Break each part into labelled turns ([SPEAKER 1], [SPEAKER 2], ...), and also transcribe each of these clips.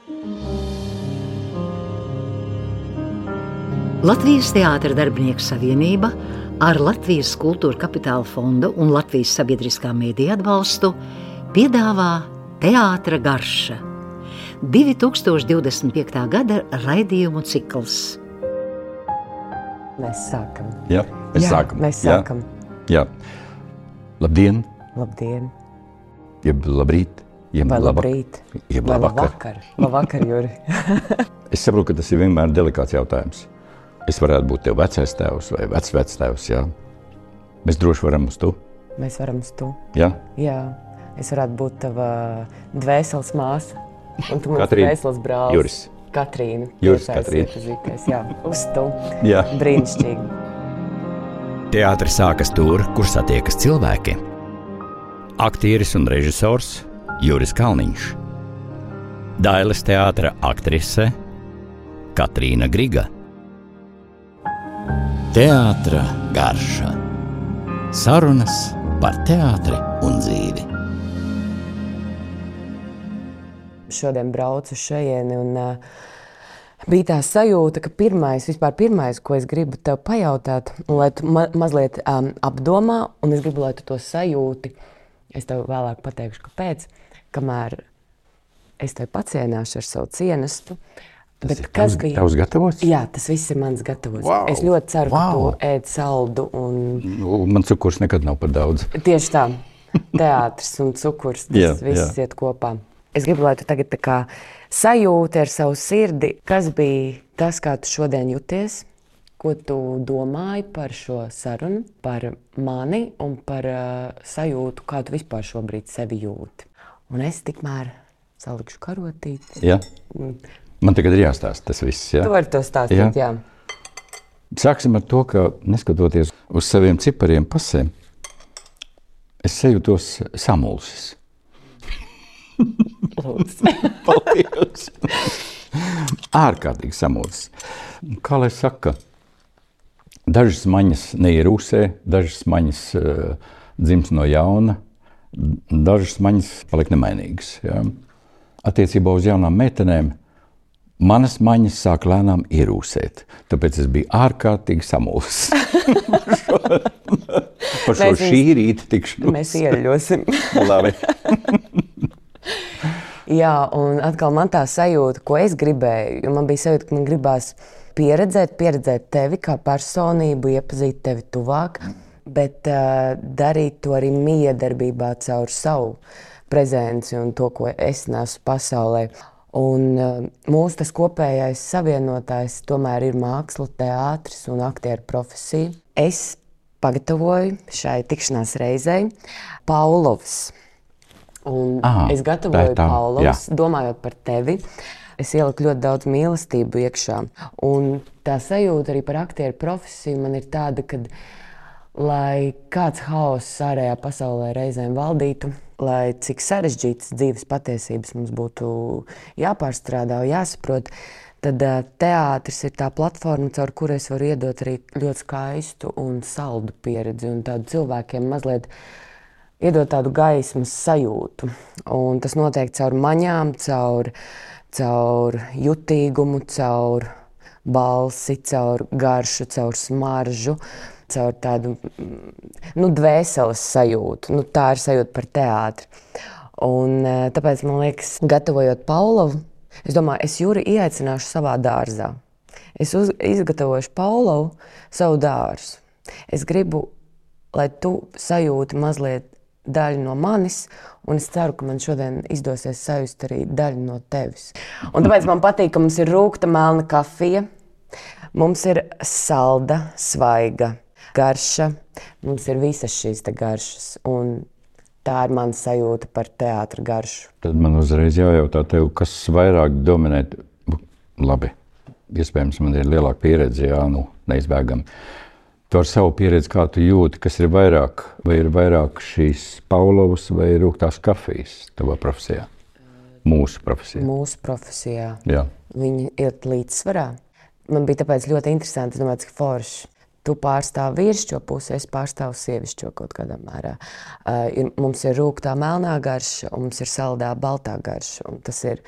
[SPEAKER 1] Latvijas Teātra darbinieku savienība ar Latvijas Kultūra Kapitāla fondu un Latvijas sabiedriskā mēdīja atbalstu piedāvā Teātra garša 2025. gada raidījumu cikls.
[SPEAKER 2] Mēs sākam.
[SPEAKER 3] Jā,
[SPEAKER 2] mēs sākam.
[SPEAKER 3] Jā. Labdien!
[SPEAKER 2] Labdien!
[SPEAKER 3] Jeb labrīt! Jeb
[SPEAKER 2] labrīt!
[SPEAKER 3] Jeb labvakar!
[SPEAKER 2] Labvakar, Juri!
[SPEAKER 3] Es saprotu, ka tas ir vienmēr delikāts jautājums. Es varētu būt tev vecais tēvs vai vecvectēvs, jā? Mēs droši varam uz tu?
[SPEAKER 2] Mēs varam uz tu.
[SPEAKER 3] Jā?
[SPEAKER 2] Jā. Es varētu būt tava dvēseles māsa. Un tu mums
[SPEAKER 3] Katrīna.
[SPEAKER 2] dvēseles brālis.
[SPEAKER 3] Juris.
[SPEAKER 2] Katrīna.
[SPEAKER 3] Juris,
[SPEAKER 2] Tiešais
[SPEAKER 3] Katrīna.
[SPEAKER 2] iepazīties, jā. Uz tu.
[SPEAKER 3] Jā.
[SPEAKER 2] Brīnišķīgi.
[SPEAKER 4] Teātris sākas tur, kur satiekas cilvēki. Aktieris un režisors Juris Kalniņš. Dailes teātra aktrise Katrīna Griga. Teātra garša. Sarunas par teātri un dzīvi.
[SPEAKER 2] Šodien braucu šajieni un bija tā sajūta, ka pirmais, ko es gribu tev pajautāt, un lai tu mazliet apdomā, un es gribu, lai tu to sajūti, es tev vēlāk pateikšu, kāpēc, kamēr es tev pacienāšu ar savu cienestu.
[SPEAKER 3] Tas ir tavs gatavots?
[SPEAKER 2] Jā, tas viss ir mans gatavots.
[SPEAKER 3] Wow.
[SPEAKER 2] Es ļoti ceru, ka
[SPEAKER 3] Wow.
[SPEAKER 2] tu ēd saldu.
[SPEAKER 3] Man cukurs nekad nav par daudz.
[SPEAKER 2] Tieši tā, teātris un cukurs, tas viss iet kopā. Es gribu, lai tu tagad tā kā sajūti ar savu sirdi, kas bija tas, kā tu šodien jūties, ko tu domāji par šo sarunu, par mani un par sajūtu, kā tu vispār šobrīd sevi jūti. Un es tikmēr salikšu karotīti.
[SPEAKER 3] Jā? Man tagad ir jāstāsta tas viss, jā?
[SPEAKER 2] Tu vari to stāstīt, jā.
[SPEAKER 3] Sāksim ar to, ka neskatoties uz saviem cipariem pasēm, es sajūtos samulsis. Paldies! Ārkārtīgi samulsis. Kā lai saka, dažas maņas neierūsē, dažas maņas dzims no jauna, dažas maņas paliek nemainīgas. Jā. Attiecībā uz jaunām meitenēm manas maņas sāk lēnām ierūsēt, tāpēc es biju ārkārtīgi samulsis. Par šo šī rīta tikšanos.
[SPEAKER 2] Mēs ieļosim.
[SPEAKER 3] Labi.
[SPEAKER 2] Jā, un atkal man tā sajūta, ko es gribēju, jo man bija sajūta, ka man gribās pieredzēt tevi kā personību, iepazīt tevi tuvāk, bet darīt to arī miedarbībā caur savu prezenci un to, ko es nesu pasaulē. Un mūsu tas kopējais savienotājs tomēr ir māksla, teātris un aktieru profesija. Es pagatavoju šai tikšanās reizei Paulovs. Un es gatavoju Paulovs, domājot par tevi. Es ieliku ļoti daudz mīlestību iekšā. Un tā sajūta arī par aktieru profesiju man ir tāda, ka, lai kāds haoss ārējā pasaulē reizēm valdītu, lai cik sarežģītas dzīves patiesības mums būtu jāpārstrādā un jāsaprot, tad teātris ir tā platforma, caur kuru es varu iedot arī ļoti skaistu un saldu pieredzi un tādu cilvēkiem mazliet iedot tādu gaismas sajūtu. Un tas notiek caur maņām, caur jutīgumu, caur balsi, caur garšu, caur smaržu, caur tādu dvēseles sajūtu. Tā ir sajūta par teātri. Un tāpēc, man liekas, gatavojot Paulovu, es domāju, es Juri ieaicināšu savā dārzā. Es izgatavošu Paulovu savu dārzu. Es gribu, lai tu sajūti mazliet daļu no manis, un es ceru, ka man šodien izdosies sajust arī daļu no tevis. Un tāpēc man patīk, ka mums ir rūgta melna kafija, mums ir salda, svaiga garša, mums ir visas šīs te garšas, un tā ir mana sajūta par teātra garšu.
[SPEAKER 3] Tad man uzreiz jājautā tev, kas vairāk dominē, labi, iespējams man ir lielāka pieredze, neizbēgami. Tu ar savu pieredzi, kā tu jūti, kas ir vairāk, vai ir vairāk šīs Paulovas vai rūgtās kafijas tavā profesijā? Mūsu profesijā.
[SPEAKER 2] Mūsu profesijā.
[SPEAKER 3] Jā.
[SPEAKER 2] Viņi ir līdzsvarā. Man bija tāpēc ļoti interesanti, es domāju, cik forši. Tu pārstāvi vīrišķo pusi, es pārstāvu sievišķo kaut kādā mērā. Mums ir rūgtā melnā garša, un mums ir saldā baltā garša. Un tas ir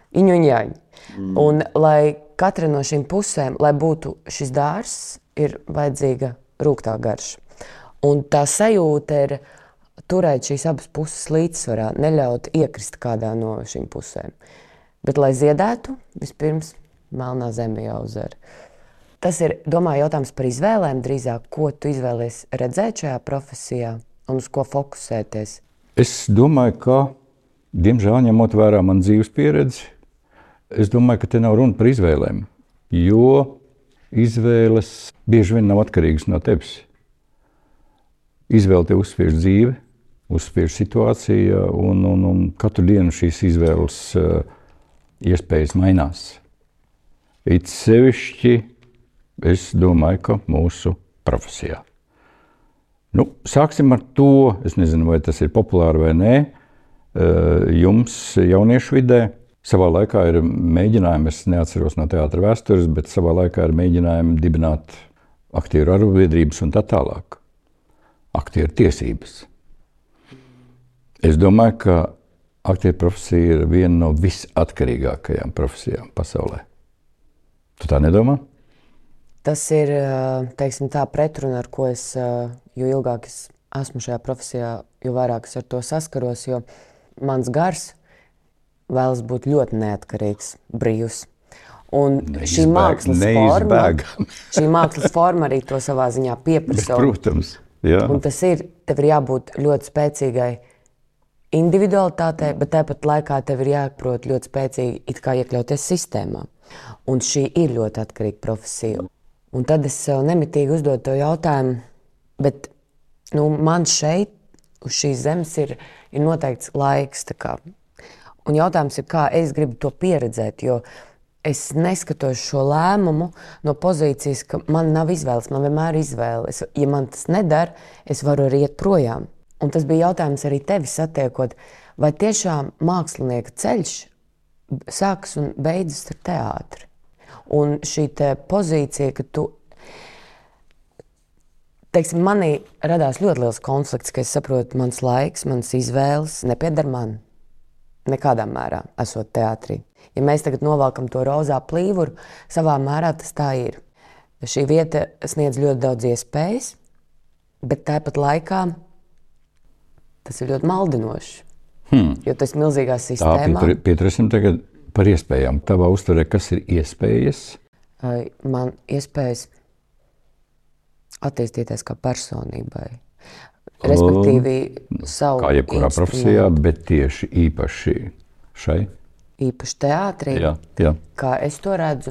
[SPEAKER 2] Iņuņaņi. Un lai katra no šīm pusēm, lai būtu šis dārzs, ir vajadzīga rūgtā garša. Un tā sajūta ir turēt šīs abas puses līdzsvarā, neļaut iekrist kādā no šīm pusēm. Bet, lai ziedētu, vispirms melnā zeme jāuzver. Tas ir, domāju, jautājums par izvēlēm drīzāk, ko tu izvēlies redzēt šajā profesijā un uz ko fokusēties.
[SPEAKER 3] Es domāju, ka, diemžēl, ņemot vērā man dzīves pieredzi, es domāju, ka te nav runa par izvēlēm, jo izvēles bieži vien nav atkarīgas no tevis. Izvēle tev uzspiež dzīve, uzspiež situācija, un katru dienu šīs izvēles iespējas mainās. It sevišķi, es domāju, ka mūsu profesijā. Sāksim ar to, es nezinu, vai tas ir populāri vai nē, jums jauniešu vidē savā laikā ir mēģinājumi, es neatceros no teātra vēstures, bet savā laikā ir mēģinājumi dibināt aktieru arotbiedrības un tā tālāk. Aktieru tiesības. Es domāju, ka aktieru profesija ir viena no visatkarīgākajām profesijām pasaulē. Tu tā nedomā?
[SPEAKER 2] Tas ir, teiksim tā, pretruna, ar ko es, jo ilgāk es esmu šajā profesijā, jo vairāk es ar to saskaros, jo mans gars vēlas būt ļoti neatkarīgs, brīvs. Un šī mākslas forma arī to savā ziņā pieprasa.
[SPEAKER 3] Protams, jā.
[SPEAKER 2] Un tas ir, tev ir jābūt ļoti spēcīgai individualitātei, bet tāpat laikā tev ir jāprot ļoti spēcīgi it kā iekļauties sistēmā. Un šī ir ļoti atkarīga profesija. Un tad es sev nemitīgi uzdodu to jautājumu, bet man šeit, uz šīs zemes, ir noteikts laiks. Un jautājums ir, kā es gribu to pieredzēt, jo es neskatos šo lēmumu no pozīcijas, ka man nav izvēles, man vienmēr ir izvēle. Ja man tas nedara, es varu arī iet projām. Un tas bija jautājums arī tevi satiekot, vai tiešām mākslinieka ceļš sākas un beidzas ar teātri. Un šī pozīcija, ka tu, teiksim, manī radās ļoti liels konflikts, ka es saprotu, mans laiks, manas izvēles nepieder man. Nekādā mērā, esot teātrī. Ja mēs tagad novelkam to rozā plīvuru, savā mērā tas tā ir. Šī vieta sniedz ļoti daudz iespējas, bet tāpat laikā tas ir ļoti maldinoši. Jo tas ir milzīgā sistēmā.
[SPEAKER 3] Tā, pieturēsim tagad par iespējām. Tavā uztverē, kas ir iespējas?
[SPEAKER 2] Man iespējas attīstīties kā personībai. Respektīvi savu
[SPEAKER 3] kā jebkurā profesijā, bet tieši īpaši šai?
[SPEAKER 2] Īpaši teātrī,
[SPEAKER 3] jā.
[SPEAKER 2] Kā es to redzu.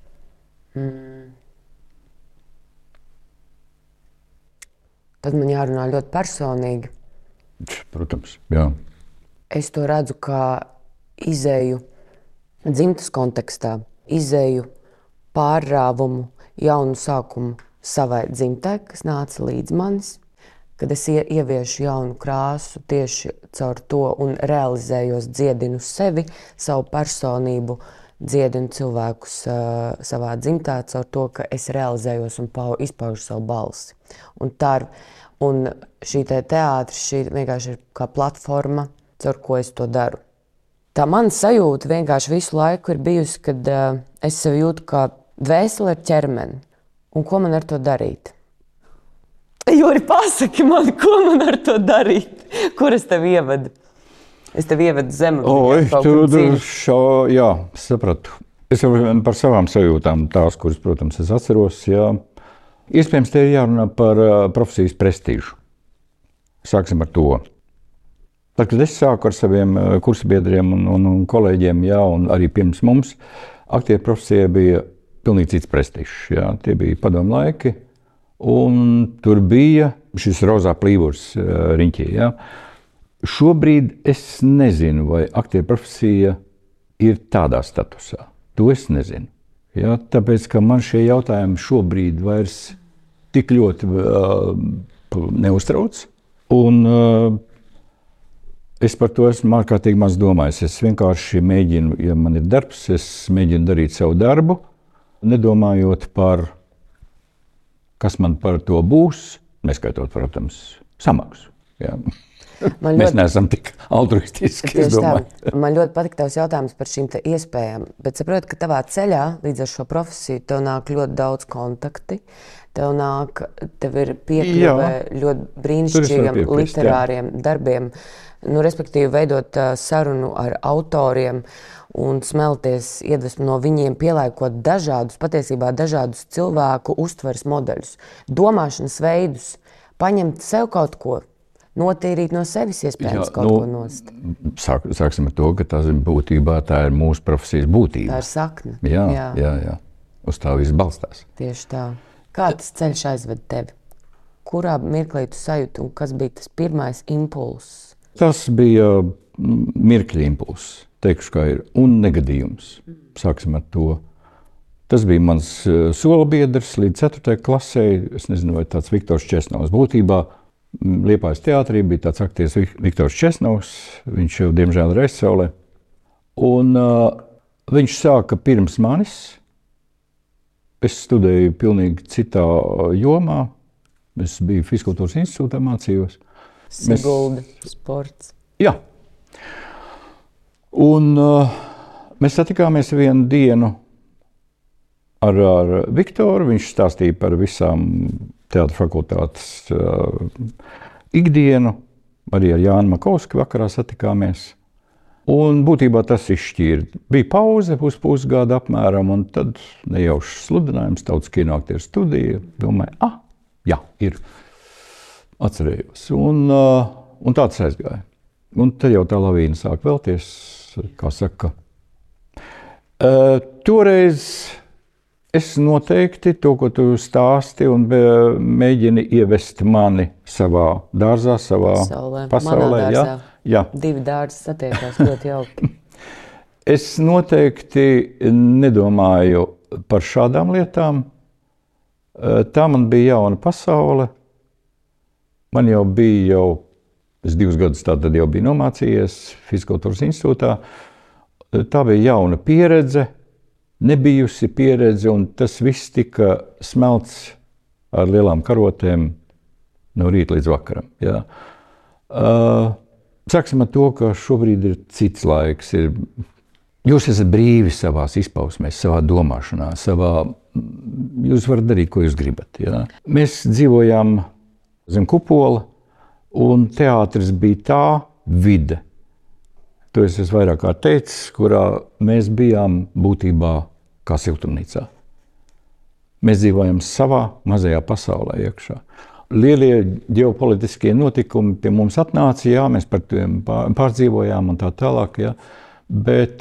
[SPEAKER 2] Tad man jārunā ļoti personīgi.
[SPEAKER 3] Protams, jā.
[SPEAKER 2] Es to redzu kā izēju dzimtas kontekstā, izēju pārrāvumu, jaunu sākumu savai dzimtai, kas nāca līdz manis, kad es ieviešu jaunu krāsu tieši caur to un realizējos, dziedinu sevi, savu personību, dziedinu cilvēkus savā dzimtā caur to, ka es realizējos un izpaužu savu balsi. Un šī teātris, šī vienkārši ir kā platforma, caur ko es to daru. Tā mana sajūta vienkārši visu laiku ir bijusi, kad es sevi jūtu kā dvēseli ar ķermeni. Un ko man ar to darīt? Juri, pasaki man, ko man ar to darīt? Kur es tevi ievedu? Es tevi ievedu
[SPEAKER 3] jā, sapratu. Es jau par savām sajūtām, tās, kuras, protams, es atceros, jā. Iespējams, te ir jārunā par profesijas prestīžu. Sāksim ar to. Tad, kad es sāku ar saviem kursabiedriem un kolēģiem, jā, un arī pirms mums, aktieru profesijai bija pilnīgi cits prestižs. Jā. Tie bija padomu laiki, un tur bija šis rozā plīvurs riņķī. Jā. Šobrīd es nezinu, vai aktieru profesija ir tādā statusā. To es nezinu. Jā. Tāpēc, ka man šie jautājumi šobrīd vairs tik ļoti neuztrauc. Un es par to esmu ārkārtīgi maz domājis. Es vienkārši mēģinu, ja man ir darbs, es mēģinu darīt savu darbu, nedomājot par, kas man par to būs, neskaitot, protams, samaksu. Jā. Mēs neesam tik altruistiski, es domāju.
[SPEAKER 2] Man ļoti patīk tavs jautājums par šīm te iespējām, bet saproti, ka tavā ceļā līdz ar šo profesiju tev nāk ļoti daudz kontakti, tev ir piekļuve ļoti brīnišķīgiem literāriem darbiem, respektīvi veidot sarunu ar autoriem un smelties iedvesmu no viņiem, pielāgot patiesībā dažādus cilvēku uztveres modeļus, domāšanas veidus, paņemt sev kaut ko, notīrīt no sevis iespējams ko nost.
[SPEAKER 3] Sāksim ar to, ka tā ir mūsu profesijas būtība.
[SPEAKER 2] Tā ir sakne.
[SPEAKER 3] Jā. Uz tā viss balstās.
[SPEAKER 2] Tieši tā. Kā tas ceļš aizved tevi? Kurā mirklī tu sajūti un kas bija tas pirmais impulss?
[SPEAKER 3] Tas bija mirkļa impulss. Teikšu, kā ir, un negadījums. Sāksim ar to. Tas bija mans solabiedrs līdz 4. klasē. Es nezinu, vai tāds Viktors Česnovs. Būtībā Liepājas teātrī bija tāds aktieris Viktors Česnovs. Viņš jau, diemžēl, ir aizsaulē. Un viņš sāka pirms manis. Es studēju pilnīgi citā jomā. Es biju Fiskultūras institūtā, mācījos.
[SPEAKER 2] Sigulda, sports.
[SPEAKER 3] Jā. Un mēs satikāmies vienu dienu ar Viktoru. Viņš stāstīja par visām teātra fakultātes ikdienu. Arī ar Jānu Makovski vakarā satikāmies. Un būtībā tas izšķīra. Bija pauze uz pusgadu apmēram, un tad nejaušs sludinājums, Tautas kino aktieru studija. Domāju, jā, ir. Atcerējos. Un tāds aizgāja. Un tad jau tā lavīna sāk vēlties, kā saka. Toreiz es noteikti to, ko tu stāsti un mēģini ievest mani savā dārzā, savā pasaulē. Jā.
[SPEAKER 2] 2 dārzi satiekās ļoti jauki.
[SPEAKER 3] Es noteikti nedomāju par šādām lietām. Tā man bija jauna pasaule. Man jau bija es 2 gadus tātad jau biju nomācījies Fiskultūras institūtā. Tā bija jauna pieredze, nebijusi pieredze, un tas viss tika smelts ar lielām karotēm no rīta līdz vakaram. Jā. Sāksim ar to, ka šobrīd ir cits laiks. Jūs esat brīvi savās izpausmēs, savā domāšanā, jūs varat darīt, ko jūs gribat. Jā. Mēs dzīvojām zem kupola, un teātris bija tā vide. To es esmu vairāk kā teicis, kurā mēs bijām būtībā kā siltumnīcā. Mēs dzīvojam savā mazajā pasaulē iekšā. Lielie ģeopolitiskie notikumi pie mums atnāca, jā, mēs par tiem pārdzīvojām un tā tālāk, jā. Bet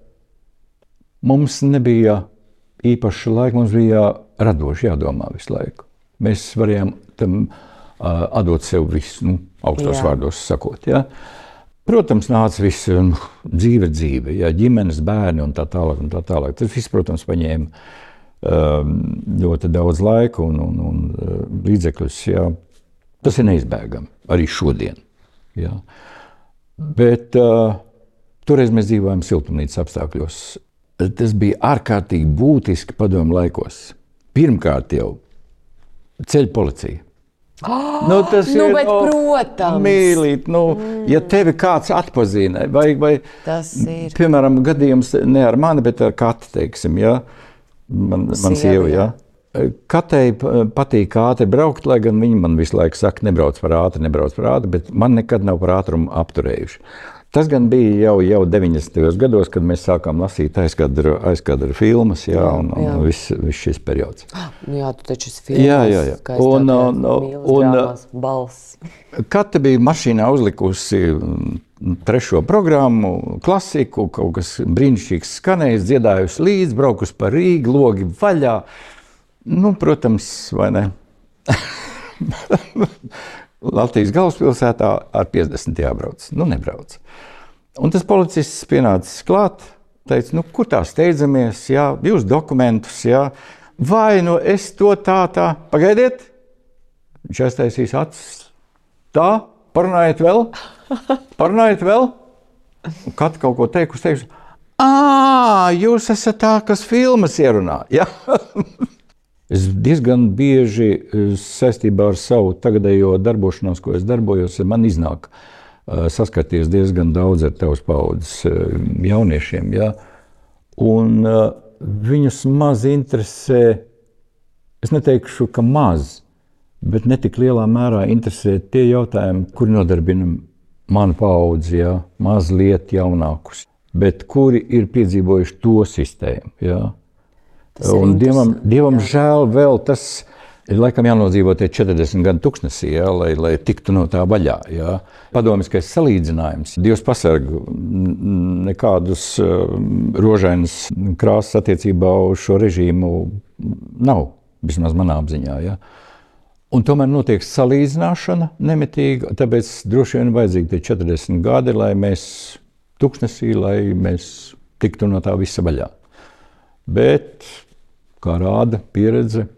[SPEAKER 3] mums nebija īpaši laika, mums bija radoši jādomā visu laiku. Mēs varējām tam atdot sev visu, augstos vārdos sakot. Ja? Protams, nāca viss dzīve, ja? Ģimenes, bērni un tā tālāk. Tas viss, protams, paņēma ļoti daudz laika un līdzekļus. Ja? Tas ir neizbēgami, arī šodien. Ja? Bet toreiz mēs dzīvojam siltumnīcas apstākļos. Tas bija ārkārtīgi būtiski padomu laikos. Pirmkārt jau ceļu policija. Tas ir,
[SPEAKER 2] protams.
[SPEAKER 3] Mīlīt, ja tevi kāds atpazina, vai piemēram, gadījums ne ar mani, bet ar Kati, teiksim, ja? Man sieva, ja? Katei patīk ātri braukt, lai gan viņi man visu laiku saka, nebrauc par ātri, bet man nekad nav par ātrumu apturējuši. Tas gan bija jau 90. gados, kad mēs sākām lasīt aizkadra filmas, un viss šis periods.
[SPEAKER 2] Jā, tu taču esi filmas, kā es mīlas drāmās, balss.
[SPEAKER 3] Kata bija mašīnā uzlikusi 3. programmu, klasiku, kaut kas brīnišķīgs skanējis, dziedājusi līdz, braukusi pa Rīgu, logi vaļā. Protams, vai ne? Latvijas galvaspilsētā ar 50 jābrauc. Nebrauc. Un tas policists pienācis klāt, teica, kur tā steidzamies, jā, jūs dokumentus, jā, vai es to tā, pagaidiet, viņš aiztaisīs acis, tā, parunājiet vēl, un Kata kaut ko teikusi, jūs esat tā, kas filmas ierunā, jā. Es diezgan bieži saistībā ar savu tagadējo darbošanos, ko es darbojos, man iznāk saskarties diezgan daudz ar tavas paudzes jauniešiem. Ja? Un viņus maz interesē, es neteikšu, ka maz, bet ne tik lielā mērā interesē tie jautājumi, kuri nodarbina manu paudzi, ja? Mazliet jaunākus, bet kuri ir piedzīvojuši to sistēmu. Ja? Un dievam žēl vēl tas ir laikam jānodzīvo tie 40 gadu tuksnesī, ja, lai tiktu no tā vaļā. Ja. Padomiskais salīdzinājums. Dievs pasarg nekādus rožainas krāsas attiecībā uz šo režīmu nav, vismaz manā apziņā. Ja. Un tomēr notiek salīdzināšana nemitīgi, tāpēc droši vien vajadzīgi tie 40 gadi, lai mēs tuksnesī, lai mēs tiktu no tā visa vaļā. Bet, kā rāda pieredze,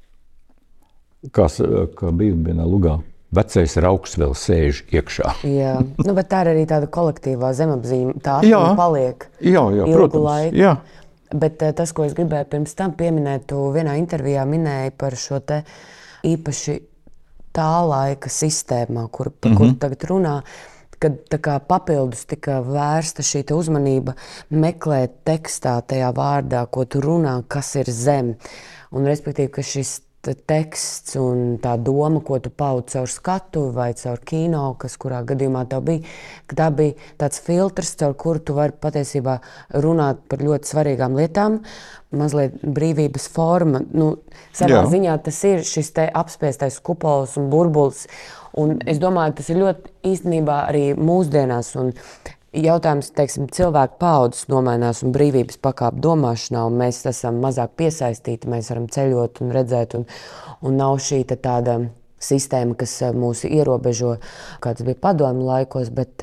[SPEAKER 3] kā bija vienā lugā, vecais rauks vēl sēž iekšā.
[SPEAKER 2] Jā, bet tā ir arī tāda kolektīvā zemapziņa, tā atmiņa paliek ilgu laiku. Jā. Bet tas, ko es gribēju pirms tam pieminēt, tu vienā intervijā minēji par šo te īpaši tā laika sistēmā, par kuru tagad runā, kad tā kā papildus tika vērsta šī uzmanība meklēt tekstā tajā vārdā, ko tu runā, kas ir zem. Un respektīvi, ka šis teksts un tā doma, ko tu paudi caur skatu vai caur kino, kas kurā gadījumā tev bija, ka tā bija tāds filtrs, caur kuru tu vari patiesībā runāt par ļoti svarīgām lietām, mazliet brīvības forma. Savā ziņā tas ir šis te apspiestais kupols un burbulis, un es domāju, tas ir ļoti īstenībā arī mūsdienās, un jautājums, teiksim, cilvēku paudzes nomainās un brīvības pakāp domāšanā, un mēs esam mazāk piesaistīti, mēs varam ceļot un redzēt, un nav šī tāda sistēma, kas mūs ierobežo, kā tas bija padomju laikos, bet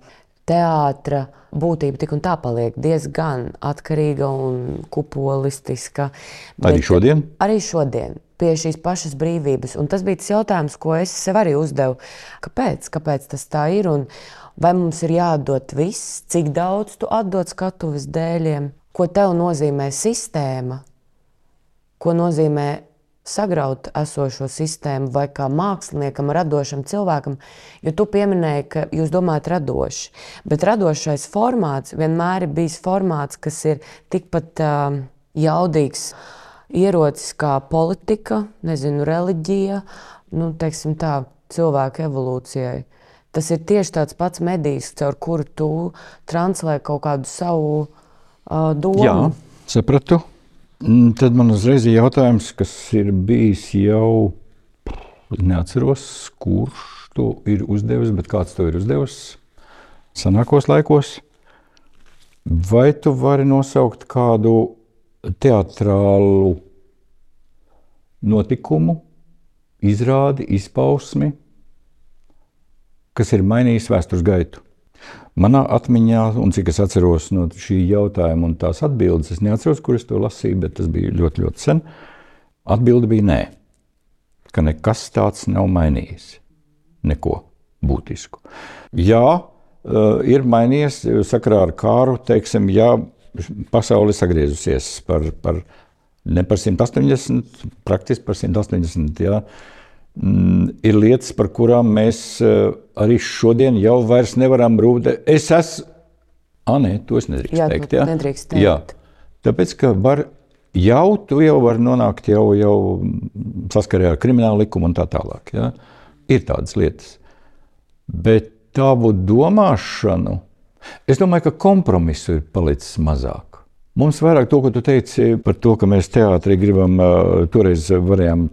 [SPEAKER 2] teātra būtība tik un tā paliek diezgan atkarīga un kupolistiska.
[SPEAKER 3] Arī šodien?
[SPEAKER 2] Arī šodien, pie šīs pašas brīvības. Un tas bija tas jautājums, ko es sev arī uzdevu. Kāpēc tas tā ir? Un vai mums ir jāatdot viss, cik daudz tu atdod skatuves dēļiem, ko tev nozīmē sistēma, ko nozīmē sagraut esošo sistēmu vai kā māksliniekam, radošam cilvēkam, jo tu pieminēji, ka jūs domājat radoši, bet radošais formāts vienmēr ir bijis formāts, kas ir tikpat jaudīgs ierocis kā politika, reliģija, teiksim tā, cilvēka evolūcijai. Tas ir tieši tāds pats medijs, caur kuru tu translē kaut kādu savu domu.
[SPEAKER 3] Jā, sapratu. Tad man uzreiz ir jautājums, kas ir bijis jau, neatceros, kurš to ir uzdevis, bet kāds to ir uzdevis senākos laikos. Vai tu vari nosaukt kādu teatrālu notikumu, izrādi, izpausmi, kas ir mainījis vēstures gaitu? Manā atmiņā, un cik es atceros no šī jautājuma un tās atbildes, es neatceros, kur es to lasīju, bet tas bija ļoti, ļoti sen. Atbilde bija nē, ka nekas tāds nav mainījis. Neko būtisku. Jā, ir mainījies sakarā ar kāru, teiksim, jā, pasaule sagriezusies ne par 180, praktiski par 180, jā. Ir lietas, par kurām mēs arī šodien jau vairs nevaram rūpēt. To es nedrīkst teikt.
[SPEAKER 2] Jā, nedrīkst teikt.
[SPEAKER 3] Jā, tāpēc, ka tu jau vari nonākt jau saskarē ar kriminālu likumu un tā tālāk. Jā. Ir tādas lietas. Bet tavu domāšanu, es domāju, ka kompromisu ir palicis mazāk. Mums vairāk to, ko tu teici par to, ka mēs teātrī gribam, toreiz varējām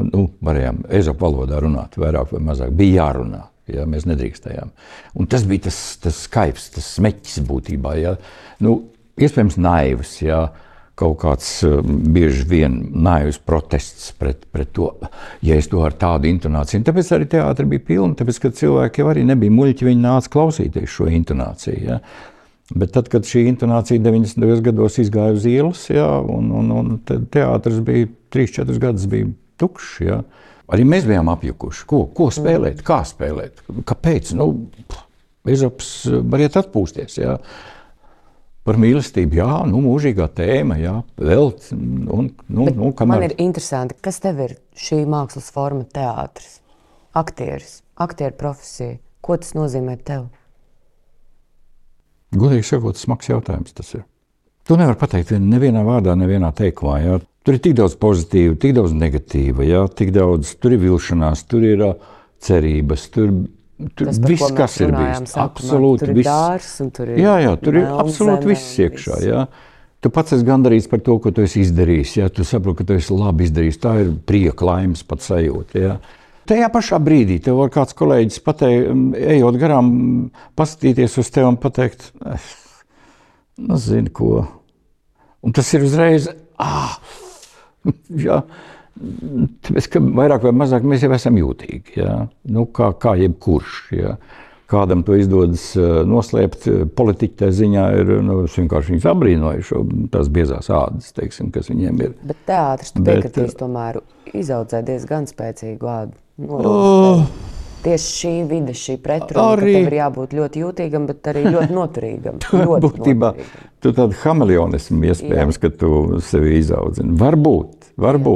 [SPEAKER 3] Ezopa valodā runāt, vairāk vai mazāk. Bija jārunā, ja, mēs nedrīkstējām. Un tas bija tas skaips, tas smeķis būtībā. Ja. Iespējams naivs, ja, kaut kāds bieži vien naivs protests pret to, ja es to ar tādu intonāciju. Tāpēc arī teātri bija pilni, tāpēc, ka cilvēki jau arī nebija muļķi, viņi nāca klausīties šo intonāciju. Ja. Bet tad, kad šī intonācija 90. gados izgāja uz ielas, jā, un teātrs bija 3-4 gadus bija tukšs, jā. Arī mēs bijām apjukuši. Ko spēlēt? Kā spēlēt? Kāpēc? Ezops var iet atpūsties, jā. Par mīlestību, jā, mūžīgā tēma, jā, vēl, kamēr.
[SPEAKER 2] Man ir interesanti, kas tev ir šī mākslas forma teātris? Aktieru profesija. Ko tas nozīmē tev?
[SPEAKER 3] Godīgi sakot, smags jautājums tas ir. Tu nevari pateikt nevienā vārdā, nevienā teikumā. Jā. Tur ir tik daudz pozitīva, tik daudz negatīva, jā, tik daudz, tur ir vilšanās, tur ir cerības, tur
[SPEAKER 2] Tas,
[SPEAKER 3] viss, kas ir bijis. Absolūti viss.
[SPEAKER 2] Dārs, un tur ir
[SPEAKER 3] Jā, tur ir
[SPEAKER 2] melnzeme
[SPEAKER 3] absolūti
[SPEAKER 2] un
[SPEAKER 3] viss iekšā. Jā. Tu pats esi gandarīts par to, ko tu esi izdarījis. Jā. Tu saproti, ka tu esi labi izdarījis. Tā ir prieka, laimes pat sajūta. Jā. Tajā pašā brīdī tev var kāds kolēģis pateikt, ejot garām, paskatīties uz tevi un pateikt, zini ko. Un tas ir uzreiz, jā, tāpēc, ka vairāk vai mazāk mēs jau esam jūtīgi, jā. Nu, kā jebkurš, jā. Kādam to izdodas noslēpt, politiķi tā ziņā ir, es vienkārši viņus abrīnoju tās biezās ādas, teiksim, kas viņiem ir.
[SPEAKER 2] Bet teātris, tu piekritīs tomēr izaudzē diezgan spēcīgu ādu. Tieši šī vide, šī pretruna, ka tev ir jābūt ļoti jūtīgam, bet arī ļoti noturīgam.
[SPEAKER 3] Būtībā tu tādu hamelionismu iespējams, ka tu sevi izaudzini. Varbūt.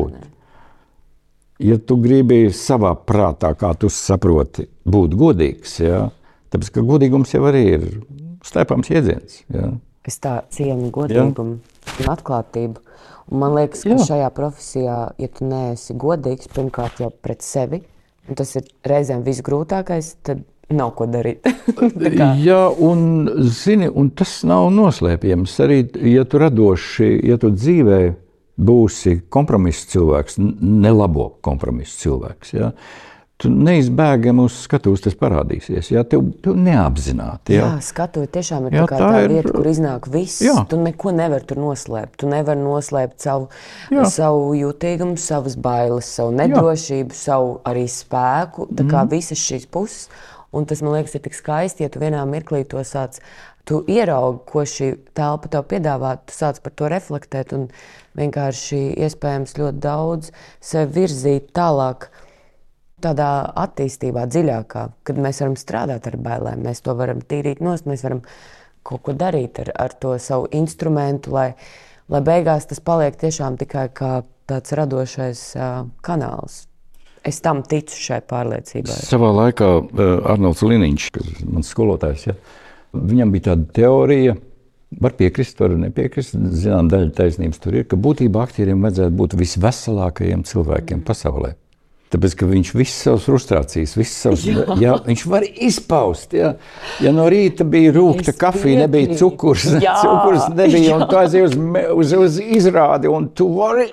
[SPEAKER 3] Ja tu gribi savā prātā, kā tu saproti, būt godīgs, jā, tāpēc, ka godīgums jau arī ir slēpams jēdziens. Jā.
[SPEAKER 2] Es tā cienu godīgumu un atklātību. Un man liekas, ka šajā profesijā, ja tu neesi godīgs, pirmkārt jau pret sevi, un tas ir reizēm visgrūtākais, tad nav ko darīt.
[SPEAKER 3] Jā, un tas nav noslēpjams. Arī, ja tu radoši, ja tu dzīvē būsi kompromisu cilvēks, nelabo kompromisu cilvēks, jā, tu neizbēgami uz skatuves tas parādīsies. Jā, tev neapzināti. Jā,
[SPEAKER 2] skatuve tiešām ir tā vieta, kur iznāk viss. Jā. Tu neko nevari tur noslēpt. Tu nevari noslēpt savu jūtīgumu, savas bailes, savu nedrošību, savu arī spēku. Tā kā visas šīs puses. Un tas, man liekas, ir tik skaisti, ja tu vienā mirklī to sāc, tu ieraugi, ko šī telpa tev piedāvā, tu sāc par to reflektēt un vienkārši iespējams ļoti daudz sev virzīt tālāk tādā attīstībā dziļākā, kad mēs varam strādāt ar bailēm, mēs to varam tīrīt nost, mēs varam kaut ko darīt ar to savu instrumentu, lai beigās tas paliek tiešām tikai kā tāds radošais kanāls. Es tam ticu šai pārliecībai.
[SPEAKER 3] Savā laikā Arnolds Liniņš, kas mans skolotājs, ja, viņam bija tāda teorija, var piekrist, var nepiekrist, zinām, daļa taisnības tur ir, ka būtībā aktieriem vajadzētu būt visveselākajiem cilvēkiem pasaulē. Tāpēc, ka viņš visas savas frustrācijas, viņš var izpaust. Jā. Ja no rīta bija rūgta kafija, nebija cukurs nebija, un tu aizies uz izrādi, un tu vari,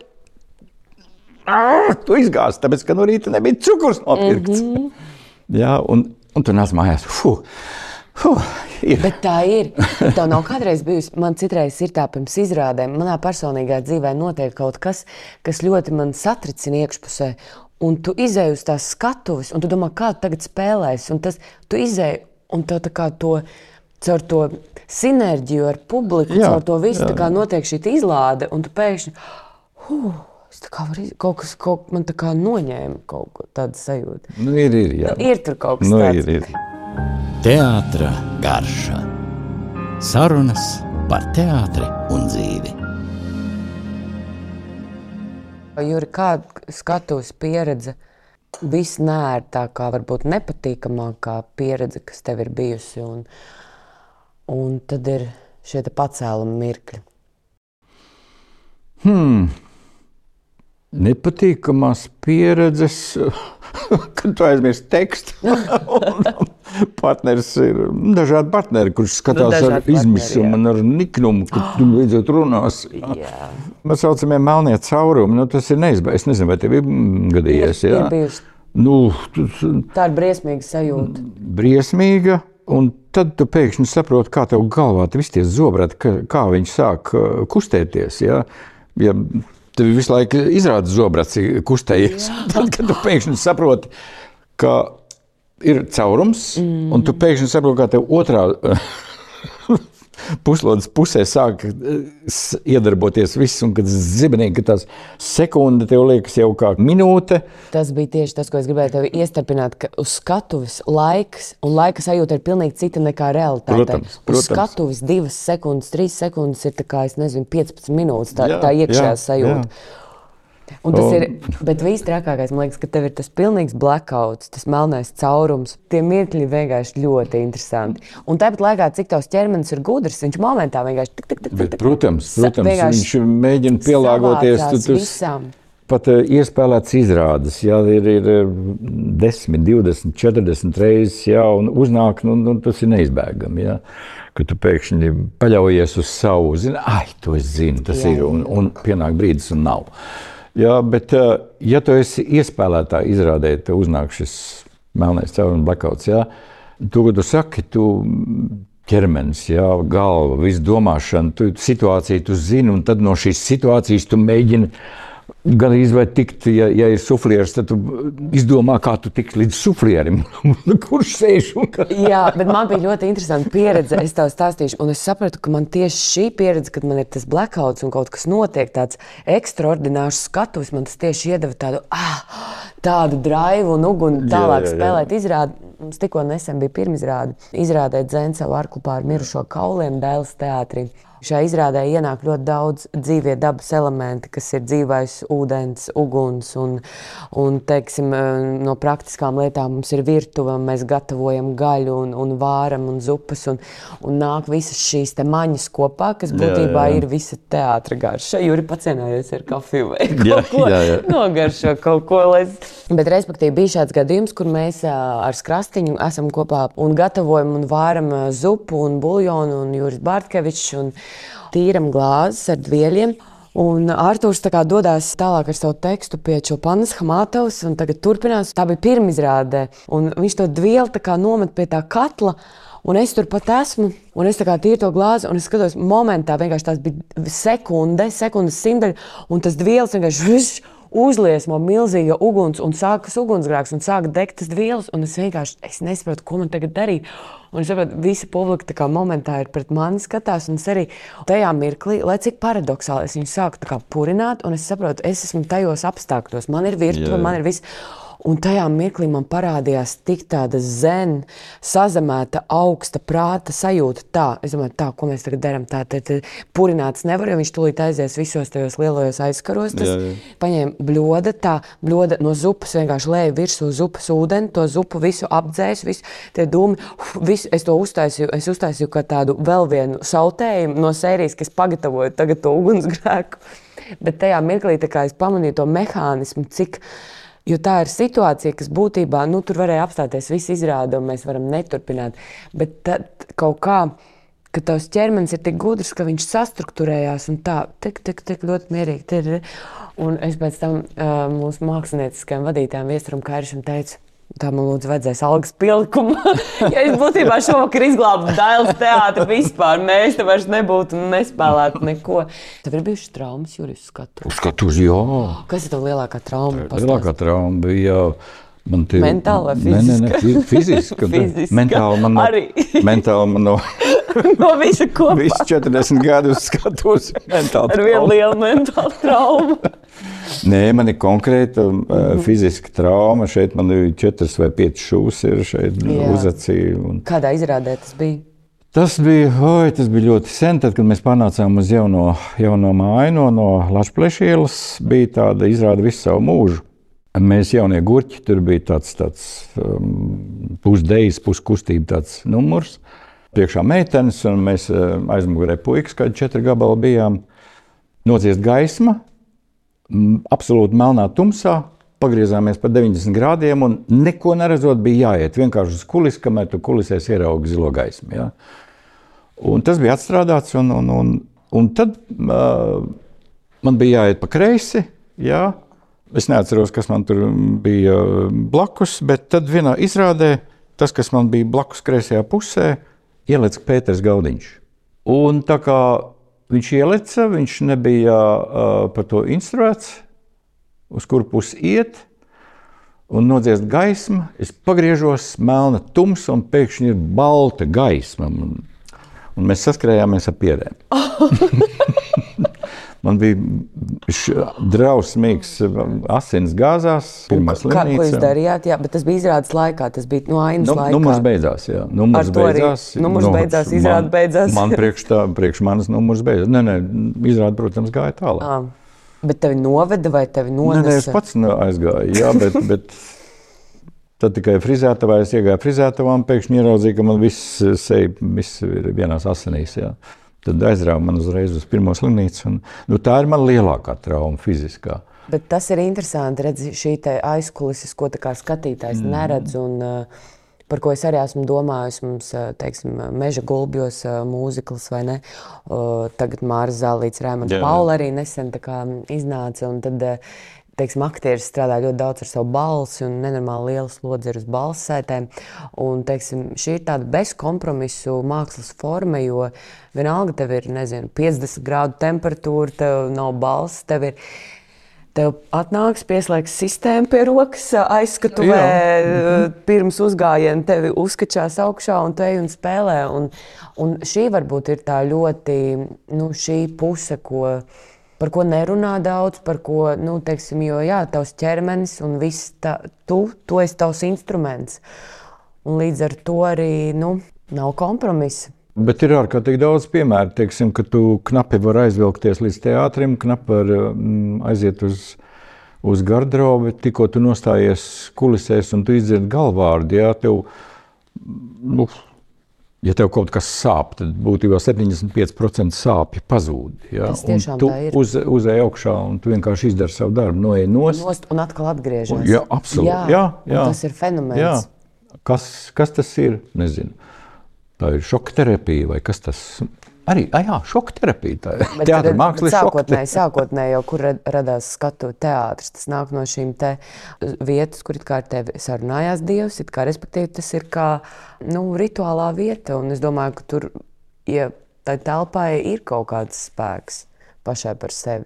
[SPEAKER 3] tu izgāzi, tāpēc, ka no rīta nebija cukurs nopirkts. Jā, un tu nāc mājās, ir.
[SPEAKER 2] Bet tā ir. Tev nav kādreiz bijusi, man citreiz ir tā pirms izrādēm, manā personīgā dzīvē notiek kaut kas, kas ļoti man satricina iekšpusē. Un tu izēji uz tās skatuves, un tu domā, kā tu tagad spēlēsi. Un tu izēji, un tev tā kā caur to sinerģiju ar publiku, caur to visu tā kā notiek šī izlāde, un tu pēkšņi, es tā kā varu, man tā kā noņēma kaut ko tādu sajūtu.
[SPEAKER 3] Ir, jā.
[SPEAKER 2] Ir tur kaut kas tāds.
[SPEAKER 3] Ir.
[SPEAKER 4] Teātra garša. Sarunas par teātri un dzīvi.
[SPEAKER 2] Juri, kāda skatuves pieredze visnērtākā, varbūt nepatīkamākā pieredze, kas tev ir bijusi, un tad ir šie te pacēlumi mirkļi?
[SPEAKER 3] Nepatīkamās pieredzes, kad tu aizmirsti tekstu. Partneris ir dažādi partneri, kurš skatās ar izmisumu un ar niknumu, kad tu līdzot runās. Mēs saucamie melnie caurumi, tas ir neizbēgs. Es nezinu, vai tev ir gadījies.
[SPEAKER 2] Ir bijusi. Tā ir briesmīga sajūta.
[SPEAKER 3] Briesmīga, un tad tu pēkšņi saproti, kā tev galvā visi tie zobrati, kā viņi sāk kustēties. Ja tev visu laiku izrāda zobrats kustējies. Tad, kad tu pēkšņi saproti, ka ir caurums, un tu pēkšņi saproti, kā tev otrā puslodes pusē sāk iedarboties viss, un kad zibenīgi, ka tās sekunde tev liekas jau kā minūte.
[SPEAKER 2] Tas bija tieši tas, ko es gribēju tevi iestarpināt, ka uz skatuves laiks, un laika sajūta ir pilnīgi cita nekā realitātei.
[SPEAKER 3] Protams.
[SPEAKER 2] Uz skatuves 2 sekundes, 3 sekundes ir tā kā, es nezinu, 15 minūtes tā iekšējā sajūta. Un tas ir, bet vistrākākais, man liekas, ka tev ir tas pilnīgs blackouts, tas melnais caurums. Tie mirkļi vienkārši ļoti interesanti. Un tāpat laikā, cik tavs ķermenis ir gudrs, viņš momentā vienkārši tik.
[SPEAKER 3] Bet, protams, viņš mēģina pielāgoties.
[SPEAKER 2] Visam.
[SPEAKER 3] Pat iespēlēts izrādes, jā, ir 10, 20, 40 reizes, jā, un uznāk, tas ir neizbēgami, jā. Ka tu pēkšņi paļaujies uz savu, to es zinu, tas ir, un pienāk brīdis un nav. Jā, bet, ja tu esi iespēlētā izrādē, tev uznāk šis melnais caurums blackouts, jā, to, ko tu saki, tu ķermenis, jā, galva, visu domāšanu, situāciju tu zini, un tad no šīs situācijas tu mēģini gan izvērt tikt, ja ir suflieris, tad tu izdomā, kā tu tiksi līdz suflierim, kurš sēž un kā.
[SPEAKER 2] Jā, bet man bija ļoti interesanta pieredze, es tev stāstīšu, un es sapratu, ka man tieši šī pieredze, kad man ir tas blackouts un kaut kas notiek, tāds ekstraordinārs skatuves, man tas tieši iedeva tādu draivu un uguni tālāk spēlēt izrādi. Mums tikko nesen bija pirmizrāde. Izrādē Dzēn savu arklu pār mirušo kauliem Dailes teātrī. Šajā izrādē ienāk ļoti daudz dzīvie dabas elementi, kas ir dzīvais ūdens, uguns un teiksim, no praktiskām lietām mums ir virtuve, mēs gatavojam gaļu un vāram un zupas un nāk visas šīs te maņas kopā, kas būtībā ir visa teātra garša. Juri pacienājies ar kafiju vai kaut ko nogaršo kaut ko. Bet respektīvi bija šāds gadījums, kur mēs ar Skrastiņu esam kopā un gatavojam un vāram zupu un buljonu un Juris Bārtkevičs un tīram glāzes ar dvieļiem. Un Artūrs dodās tālāk ar savu tekstu pie Čopanas Hamatovas un tagad turpinās. Tā bija pirmizrāde, un viņš to dvieli nomet pie tā katla, un es turpat esmu, un es tīru to glāzi, un es skatos momentā, vienkārši tās bija sekundes simtaļa, un tas dvielis vienkārši uzliesmo milzīga uguns un sākas ugunsgrēks un sāk degt tas dvielis, un es nesaprotu, ko man tagad darīt. Un es saprotu, visa publika momentā ir pret mani skatās, un es arī tajā mirklī, lai cik paradoxāli, es viņu sāku purināt, un es saprotu, es esmu tajos apstākļos, man ir virtuve, man ir viss. Un tajā mirklī man parādījās tik tāda zen, sazemēta, augsta prāta sajūta. Es domāju, ko mēs tagad darām, purināts nevar, jo viņš tūlīt aizies visos tajos lielajos aizkaros. Paņēma bļoda no zupas, vienkārši lēja virsū zupas ūdeni, to zupu visu apdzēs, visu tie dūmi, es uztaisīju kā tādu vēl vienu sautējumu no sērijas, kas pagatavoju tagad to ugunsgrēku. Bet tajā mirklī es pamanīju to mehānismu, jo tā ir situācija, kas būtībā, tur varēja apstāties viss izrāde, un mēs varam neturpināt. Bet tad kaut kā, ka tavs ķermenis ir tik gudrs, ka viņš sastrukturējās un tā, tik ļoti mierīgi. Un es pēc tam mūsu mākslinieckajam vadītājam Viesturam Kairišam teicu, tā man lūdzu vajadzēs algas pielikumu. Ja es būtībā šovakar izglābu Dailes teātri vispār, mēs te vairs nebūtu un nespēlētu neko. Tev ir bijušas traumas, Juris, skatu?
[SPEAKER 3] Skatus, jā.
[SPEAKER 2] Kas ir tev lielākā trauma?
[SPEAKER 3] Lielākā trauma bija
[SPEAKER 2] mentāla vai fiziska?
[SPEAKER 3] Nē, fiziska. Mentāli man
[SPEAKER 2] no visa kopā.
[SPEAKER 3] Visu 40 gadus skatos mentāli
[SPEAKER 2] ar vienu lielu mentālu traumu.
[SPEAKER 3] Nē, man ir konkrēta fiziska trauma. Šeit man ir 4 vai 5 šūs ir šeit uzacī.
[SPEAKER 2] Kādā izrādē tas bija?
[SPEAKER 3] Tas bija ļoti sen, tad, kad mēs pārnācām uz jauno māju no Lašpleša ielas, bija tāda izrāde visu savu mūžu. Mēs jaunie gurķi, tur bija tāds pusdejas, puskustība tāds numurs. Priekšā meitenes, un mēs aizmugurē puikas, kādi 4 gabali bijām. Nociest gaisma, absolūti melnā tumsā, pagriezāmies pa 90 grādiem, un neko neredzot bija jāiet vienkārši uz kulisi, kamēr tu kulisēs ieraugi zilo gaismu. Ja? Un tas bija atstrādāts, un tad man bija jāiet pa kreisi, ja? Es neatceros, kas man tur bija blakus, bet tad vienā izrādē tas, kas man bija blakus kreisajā pusē, ieleca Pēters Gaudiņš. Un tā kā viņš ieleca, viņš nebija par to instruēts, uz kuru pusi iet, un nodziest gaisma. Es pagriežos, melna tumsa, un pēkšņi ir balta gaisma. Un mēs saskrējāmies ar pierēm. Man bija drausmīgs asins gāzās, pirmā slimnīca.
[SPEAKER 2] Ko jūs darījāt? Jā, bet tas bija izrādes laikā, tas bija no ainas laikā.
[SPEAKER 3] Numurs beidzās, jā.
[SPEAKER 2] Numurs beidzās, izrāde beidzās.
[SPEAKER 3] Man priekš manas numurs beidzās. Nē, izrāde, protams, gāja tālāk.
[SPEAKER 2] Bet tevi noveda vai tevi nonesa?
[SPEAKER 3] Nē, es pats aizgāju, jā, bet tad tikai frizētavā, es iegāju frizētavā un pēkšņi ieraudzīju, ka man viss ir vienās asinīs, jā. Tad aizrāva man uzreiz uz pirmo slimnīcu. Tā ir man lielākā trauma fiziskā.
[SPEAKER 2] Bet tas ir interesanti, redz, šī te aizkulises, ko tā kā skatītājs neredz un par ko es arī esmu domājis, mums, teiksim, Meža gulbjos mūzikls vai ne. Tagad Māris Zālīts, Raimonds Paula arī nesen tā kā iznāca un tad, teiksim, aktieris strādā ļoti daudz ar savu balsi un nenormāli liela slodze ir uz balssētēm. Un, teiksim, šī ir tāda bezkompromisu mākslas forma, jo vienalga tev ir, 50 grādu temperatūra, tev nav balss, tev atnāks, pieslēgs sistēmu pie rokas, aizskatuvē pirms uzgājiena tevi uzskačās augšā un tu ej un spēlē. Un šī varbūt ir tā ļoti, šī puse, par ko nerunā daudz, par ko, teiksim, jo tavs ķermenis un viss tu esi tavs instruments. Un līdz ar to arī, nav kompromisa.
[SPEAKER 3] Bet ir ārkārtīgi daudz piemēru, teiksim, ka tu knapi var aizvilkties līdz teātrim, knapi var aiziet uz garderobi, tikko tu nostājies kulisēs un tu izdzirdi galvārdu, ja tev kaut kas sāp, tad būtībā 75% sāpju pazūd. Ja? Un tu uzej augšā un tu vienkārši izdari savu darbu, noej nost.
[SPEAKER 2] Un atkal atgriežas.
[SPEAKER 3] Jā, absolūti. Jā.
[SPEAKER 2] Tas ir fenomens.
[SPEAKER 3] Jā. Kas tas ir? Nezinu. Tā ir šoka terapija vai kas tas arī? Šoka terapija. Teātra māksla ir šoka terapija. Sākotnēji
[SPEAKER 2] jau, kur radās skatu teātris, tas nāk no šīm te vietas, kur it kā ar tevi sarunājās Dievs, it kā respektīvi tas ir kā, rituālā vieta. Un es domāju, ka tur, ja tai telpai ir kaut kāds spēks pašai par sevi.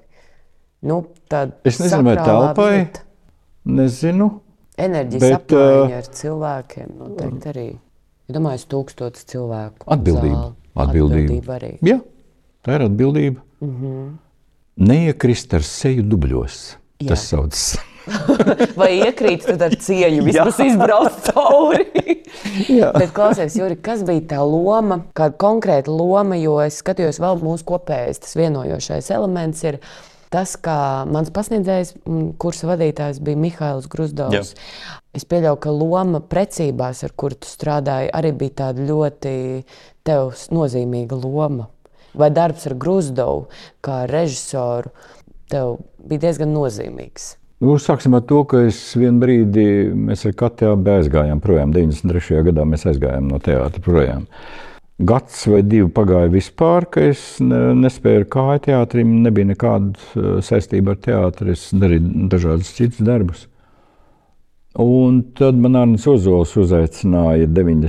[SPEAKER 3] Es nezinu, vai telpai, nezinu.
[SPEAKER 2] Enerģijas apmaiņa ar cilvēkiem noteikti arī. Es domāju, 1000 cilvēku.
[SPEAKER 3] Atbildība
[SPEAKER 2] arī.
[SPEAKER 3] Jā, tā ir atbildība. Neiekrist ar seju dubļos, tas saucas.
[SPEAKER 2] Vai iekrīt, tad ar cieņu vismaz izbrauc cauri. Bet klausies, Juri, kas bija tā loma, kāda konkrēta loma, jo es skatījos vēl mūsu kopējais, tas vienojošais elements ir tas, kā mans pasniedzējs, kursa vadītājs bija Mihails Gruzdovs. Es pieļauju, ka loma precībās, ar kuru tu strādāji, arī bija tāda ļoti tev nozīmīga loma. Vai darbs ar Gruzdovu, kā režisoru, tev bija diezgan nozīmīgs?
[SPEAKER 3] Sāksim ar to, ka vienu brīdi mēs ar Katju aizgājām projām. 93. gadā mēs aizgājām no teātra projām. Gads vai divi pagāja vispār, ka es nespēju ar kāju teātrim, nebija nekāda saistība ar teātri, es darīju dažādus citus darbus. Un tad man Arnis Ozols uzaicināja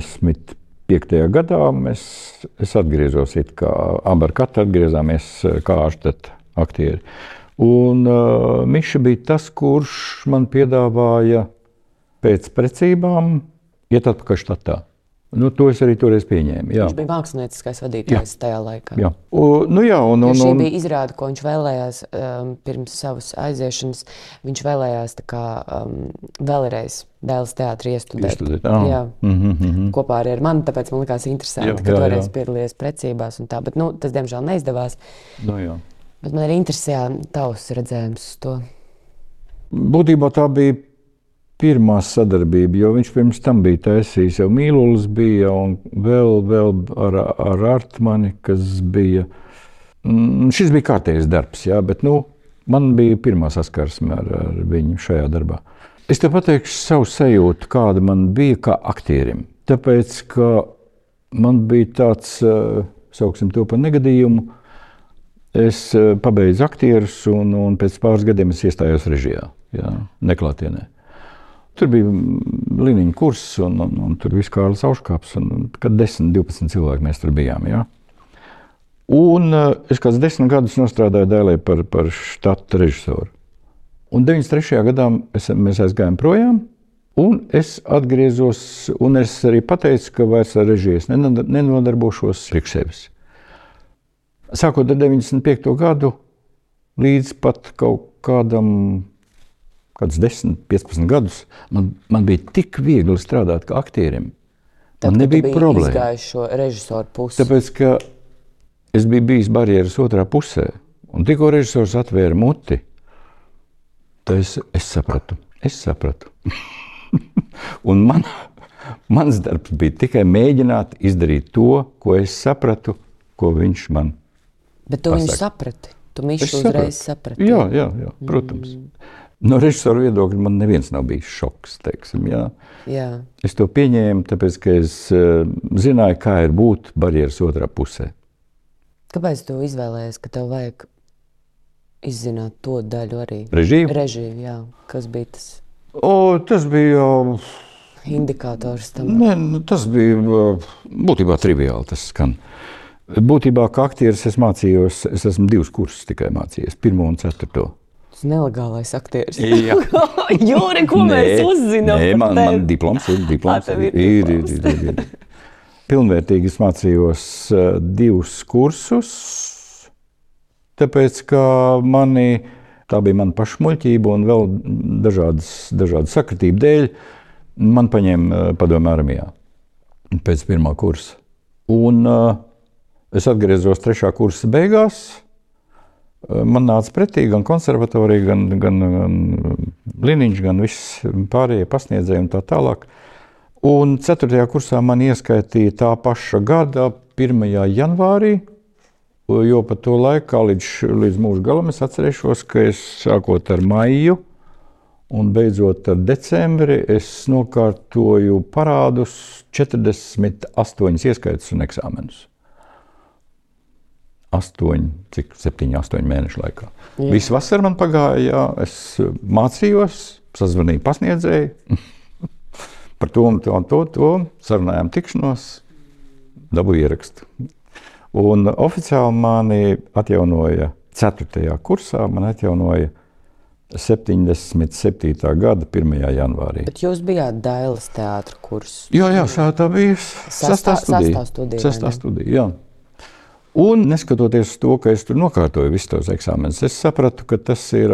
[SPEAKER 3] 95. gadā, es atgriezos it kā, abi ar Katju atgriezāmies kā ārštata aktieri. Un Miša bija tas, kurš man piedāvāja pēc precībām iet atpakaļ štatā. To es arī toreiz pieņēmu. Jā.
[SPEAKER 2] Viņš bija mākslinieckais vadītājs tajā laikā.
[SPEAKER 3] Jā.
[SPEAKER 2] Šī bija izrāde, ko viņš vēlējās pirms savas aiziešanas. Viņš vēlējās tā kā vēlreiz Dēles teātri iestudēt. Jā. Kopā arī ar mani, tāpēc man likās interesanti, ka toreiz piedalījies precībās un tā. Bet tas, diemžēl, neizdevās. Bet man arī interesēja tavs redzējums uz to.
[SPEAKER 3] Būtībā tā bija pirmā sadarbība, jo viņš pirms tam bija taisījis, jau Mīlulis bija un vēl ar Artmani, kas bija. Šis bija kārtējs darbs, bet man bija pirmā saskarsme ar viņu šajā darbā. Es te pateikšu savu sajūtu, kāda man bija kā aktierim. Tāpēc, ka man bija tāds, sauksim to par negadījumu, es pabeidzu aktierus un pēc pāris gadiem es iestājos režijā, neklātienē. Tur bija Liniņa kurss un tur viss Kārlis Auškāps, un kad 10-12 cilvēki mēs tur bijām, Un es kāds 10 gadus nostrādāju Dēlē par štata režisoru. Un 93. gadā mēs aizgājām projām, un es atgriezos, un es arī pateicu, ka vairs ar režijas nenodarbošos priekš sevis. Sākot ar 95. gadu, līdz pat kaut kādam kādus 10-15 gadus, man bija tik viegli strādāt kā aktierim. Man nebija problēma.
[SPEAKER 2] Tad, kad tu biji izgājis šo režisoru pusi?
[SPEAKER 3] Tāpēc, ka es biju bijis barjeras otrā pusē. Un tikko režisors atvēra muti Es sapratu. Un mans darbs bija tikai mēģināt izdarīt to, ko es sapratu, ko viņš man
[SPEAKER 2] Bet tu
[SPEAKER 3] pasaka.
[SPEAKER 2] viņu saprati? Tu Mišu uzreiz saprati?
[SPEAKER 3] Jā, protams. No režisora viedokļa man neviens nav bijis šoks, teiksim, jā.
[SPEAKER 2] Jā.
[SPEAKER 3] Es to pieņēmu, tāpēc, ka es zināju, kā ir būt barjeras otrā pusē.
[SPEAKER 2] Kāpēc tu izvēlējies, ka tev vajag izzināt to daļu arī?
[SPEAKER 3] Režiju?
[SPEAKER 2] Režiju, jā. Kas bija tas
[SPEAKER 3] Tas bija...
[SPEAKER 2] indikators tam?
[SPEAKER 3] Tas bija būtībā triviāli, tas skan. Būtībā, kā aktieris es mācījos, es esmu 2 kursus tikai mācījies, 1. un 4.
[SPEAKER 2] Tas nelegālais aktieris.
[SPEAKER 3] Jā.
[SPEAKER 2] Jūri, ko mēs uzzinām par tevi?
[SPEAKER 3] Man diploms ir.
[SPEAKER 2] Tev ir diploms.
[SPEAKER 3] Ir. Pilnvērtīgi es mācījos 2 kursus, tāpēc, ka tā bija mana pašmuļķība un vēl dažādu sakritību dēļ man paņēma padomju armijā pēc 1. kursa. Un es atgriezos 3. kursa beigās. Man nāca pretī gan konservatorija, gan Liniņš, gan viss pārējie pasniedzēji un tā tālāk. Un 4. kursā man ieskaitīja tā paša gada 1. janvārī, jo pa to laiku, līdz mūža galam, es atcerēšos, ka es sākot ar maiju un beidzot ar decembri, es nokārtoju parādus 48 ieskaitus un eksāmenus. 7, 8 mēnešu laikā. Jā. Visu vasaru man pagāja, jā, es mācījos, sazvanīju pasniedzēju, par to un to, sarunājām tikšanos, dabūju ierakstu. Un oficiāli mani atjaunoja 4. kursā, man atjaunoja 77. gada 1. janvārī.
[SPEAKER 2] Bet jūs bijāt Dailes teātra kursus?
[SPEAKER 3] Jā, tā bija sastā studija, jā. Un neskatoties uz to, ka es tur nokārtoju visus tos eksāmenus, es sapratu, ka tas ir,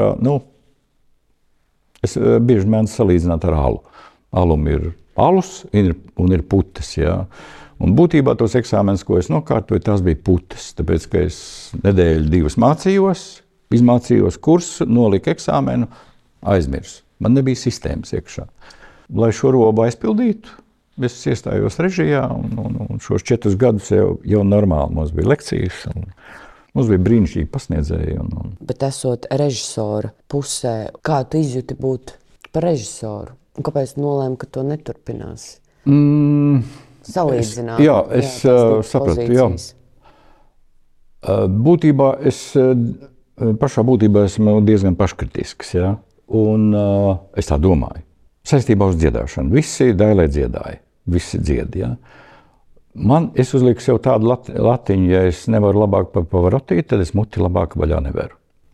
[SPEAKER 3] es bieži mēdzu salīdzināt ar alu. Alum ir alus un ir putas, jā. Un būtībā tos eksāmenus, ko es nokārtoju, tās bija putas, tāpēc, ka es nedēļu 2 mācījos, izmācījos kursu, noliku eksāmenu, aizmirsu. Man nebija sistēmas iekšā. Lai šo robu aizpildītu, es iestājos režijā un šos 4 gadus jau normāli mums bija lekcijas. Mums bija brīnišķīgi pasniedzēji.
[SPEAKER 2] Bet esot režisora pusē, kā tu izjūti būt par režisoru? Un kāpēc nolēmi, ka to neturpināsi? Salīdzināt.
[SPEAKER 3] Es sapratu, jā. Būtībā pašā būtībā esmu diezgan paškritisks, jā. Un es tā domāju. Saistībā uz dziedāšanu. Visi Dailē dziedāja. Visi dzied, jā. Es uzliku sev tādu latiņu, ja es nevaru labāk par Pavarotti, tad es muti labāk vaļā nevaru.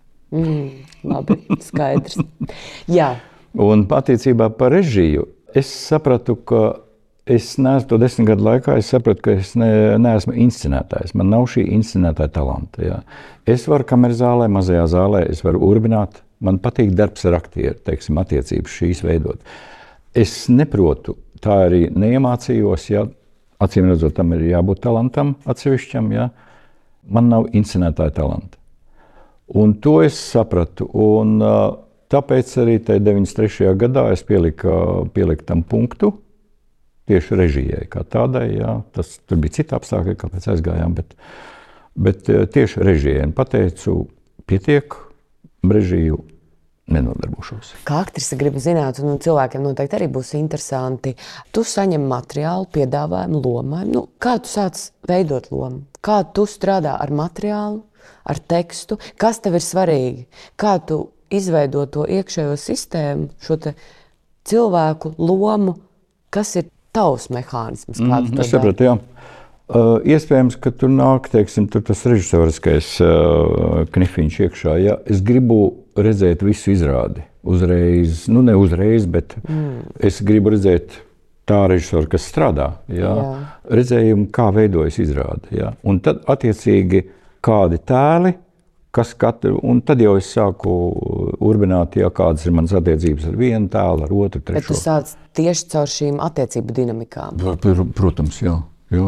[SPEAKER 2] Labi, skaidrs. Jā.
[SPEAKER 3] Un attiecībā par režiju, es sapratu, ka es neesmu to 10 gadu laikā, es sapratu, ka es neesmu inscenētājs. Man nav šī inscenētāja talanta, jā. Es varu kameras zālē, mazajā zālē, es varu urbināt. Man patīk darbs ar aktieru, teiksim, attiecības šīs veidot. Es neprotu, tā arī neiemācījos, ja acīm redzot, tam ir jābūt talantam atsevišķam, ja. Man nav inscenētāja talanta. Un to es sapratu, un tāpēc arī 93. gadā es pieliku tam punktu, tieši režijai kā tādai, ja. Tur bija cita apstākļi, kāpēc aizgājām, bet tieši režijai. Pateicu, pietiek, režiju nenodarbošos.
[SPEAKER 2] Kā aktrise gribu zināt, un cilvēkiem noteikti arī būs interesanti, tu saņem materiālu, piedāvājumu lomai. Kā tu sāc veidot lomu? Kā tu strādā ar materiālu, ar tekstu? Kas tev ir svarīgi? Kā tu izveido to iekšējo sistēmu, šo te cilvēku lomu? Kas ir tavs mehānisms?
[SPEAKER 3] Es sapratu, jā. Iespējams, ka tur nāk, teiksim, tur tas režisoriskais knifiņš iekšā. Ja? Es gribu redzēt visu izrādi uzreiz, ne uzreiz, bet es gribu redzēt tā režisora, kas strādā, jā? Redzējumu, kā veidojas izrāde. Jā? Un tad attiecīgi kādi tēli, un tad jau es sāku urbināt, jā, kādas ir manas attiecības ar vienu tēlu, ar otru, trešo.
[SPEAKER 2] Bet tu sāc tieši caur šīm attiecību dinamikām?
[SPEAKER 3] Protams, jā.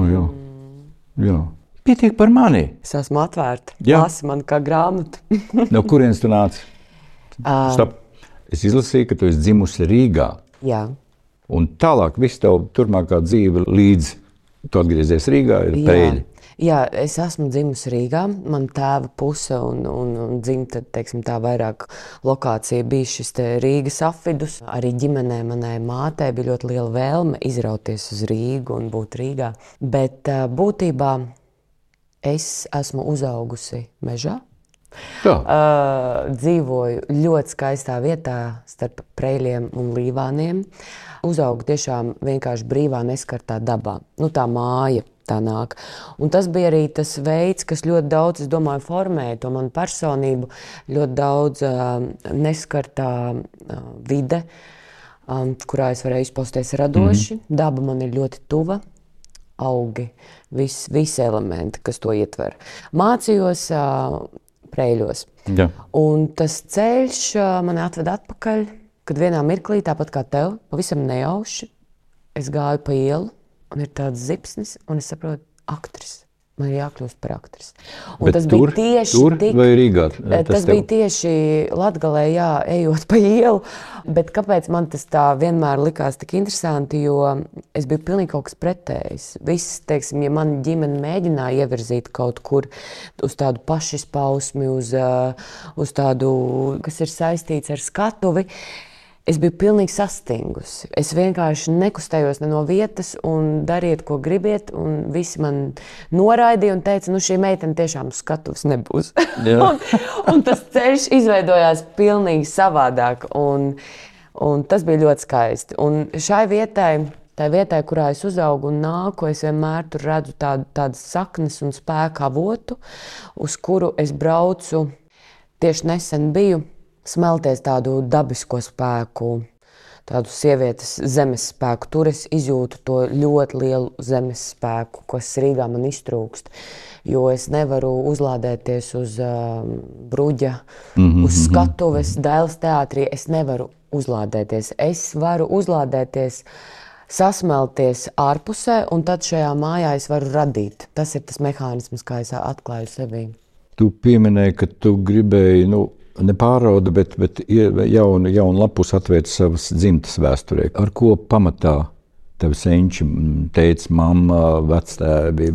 [SPEAKER 3] Jā. Pietiek par mani.
[SPEAKER 2] Es esmu atvērta. Lasi man kā grāmatu.
[SPEAKER 3] No kurienes tu nāc? Stop. Es izlasīju, ka tu esi dzimusi Rīgā.
[SPEAKER 2] Jā.
[SPEAKER 3] Un tālāk viss tev turpmākā dzīve līdz tu atgriezies Rīgā ir Preļi.
[SPEAKER 2] Jā, es esmu dzimusi Rīgā. Man tēva puse un dzimta, teiksim tā, vairāk lokācija bija šis te Rīgas apvidus. Arī ģimenē manai mātei bija ļoti liela vēlme izrauties uz Rīgu un būt Rīgā. Bet būtībā es esmu uzaugusi mežā. Dzīvoju ļoti skaistā vietā starp Preļiem un Līvāniem. Uzaugu tiešām vienkārši brīvā, neskartā dabā. Tā māja tā nāk. Un tas bija arī tas veids, kas ļoti daudz, es domāju, formēja to manu personību, ļoti daudz neskartā vide, kurā es varēju izpausties radoši. Daba man ir ļoti tuva, augi, visi elementi, kas to ietver. Mācījos Preļos. Jā. Un tas ceļš mani atved atpakaļ, kad vienā mirklī, tāpat kā tev, pavisam nejauši, es gāju pa ielu, un ir tāds zipsnis, un es saprotu, aktris. Man ir jākļūst par aktris. Un tas bija tieši
[SPEAKER 3] vai Rīgā?
[SPEAKER 2] Tas bija tieši Latgalē, jā, ejot pa ielu. Bet kāpēc man tas tā vienmēr likās tik interesanti, jo es biju pilnīgi kaut kas pretējs. Viss, teiksim, ja man ģimene mēģināja ievirzīt kaut kur uz tādu pašizpausmi, uz tādu, kas ir saistīts ar skatuvi, es biju pilnīgi sastingusi. Es vienkārši nekustējos ne no vietas un dariet, ko gribiet. Un visi man noraidīja un teica, šī meitene tiešām uz skatuves nebūs. un tas ceļš izveidojās pilnīgi savādāk. Un tas bija ļoti skaisti. Un šai vietai, tā vietai, kurā es uzaugu un nāku, es vienmēr tur redzu tādas saknes un spēka avotu, uz kuru es braucu, tieši nesen biju, smelties tādu dabisko spēku, tādu sievietes zemes spēku. Tur es izjūtu to ļoti lielu zemes spēku, kas Rīgā man iztrūkst. Jo es nevaru uzlādēties uz bruģa, uz skatuves, Dailes teātrī. Es nevaru uzlādēties. Es varu uzlādēties, sasmelties ārpusē, un tad šajā mājā es varu radīt. Tas ir tas mehānisms, kā es atklāju sevī.
[SPEAKER 3] Tu pieminēji, ka tu gribēji, nepārauda, bet jaunu lapus atvērt savas dzimtas vēsturē. Ar ko pamatā tev senči, teica, mamma, vectēvi,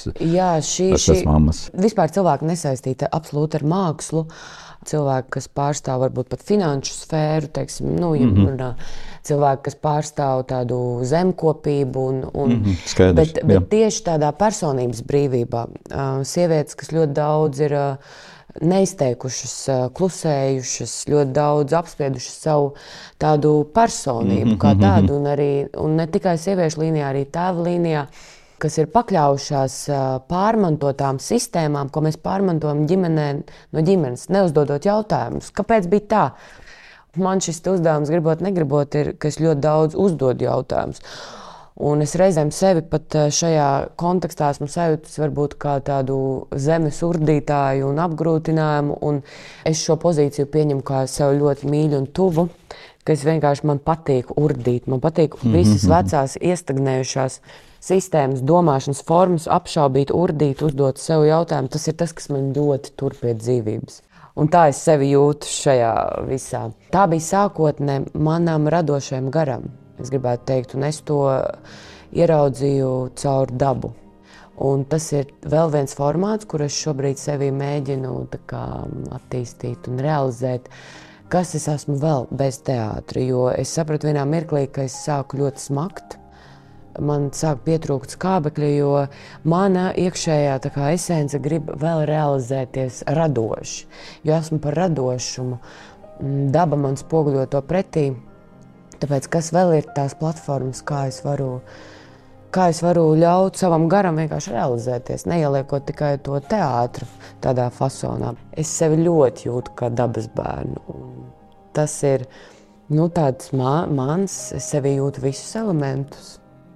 [SPEAKER 3] vecmammas?
[SPEAKER 2] Vispār cilvēki nesaistīti absolūti ar mākslu. Cilvēki, kas pārstāv varbūt pat finanšu sfēru, teiksim, cilvēki, kas pārstāv tādu zemkopību.
[SPEAKER 3] Skaidrs,
[SPEAKER 2] bet tieši tādā personības brīvībā. Sievietes, kas ļoti daudz ir neizteikušas, klusējušas, ļoti daudz apspriedušas savu tādu personību kā tādu, un ne tikai sieviešu līnijā, arī tēva līnijā, kas ir pakļaujušās pārmantotām sistēmām, ko mēs pārmantojam ģimenē no ģimenes, neuzdodot jautājumus. Kāpēc bija tā? Man šis uzdevums, gribot, negribot, ir, ka es ļoti daudz uzdodu jautājumus. Un es reizēm sevi pat šajā kontekstā esmu sajūtis varbūt kā tādu zemes urdītāju un apgrūtinājumu, un es šo pozīciju pieņemu kā sev ļoti mīļu un tuvu, ka es vienkārši man patīk urdīt, man patīk visas vecās iestagnējušās sistēmas, domāšanas formas, apšaubīt, urdīt, uzdot sev jautājumu. Tas ir tas, kas man ļoti tur pie dzīvības. Un tā es sevi jūtu šajā visā. Tā bija sākotne manam radošajam garam. Es gribētu teikt, un es to ieraudzīju caur dabu. Un tas ir vēl viens formāts, kur es šobrīd sevi mēģinu attīstīt un realizēt, kas es esmu vēl bez teātra. Jo es sapratu vienā mirklī, ka es sāku ļoti smagt. Man sāk pietrūkt skābekļa, jo mana iekšējā esence grib vēl realizēties radoši. Jo esmu par radošumu. Daba man spoguļo to pretī. Tāpēc, kas vēl ir tās platformas, kā es varu ļaut savam garam vienkārši realizēties, neieliekot tikai to teātru tādā fasonā. Es sevi ļoti jūtu kā dabas bērnu. Tas ir tāds mans, es sevi jūtu visus elementus.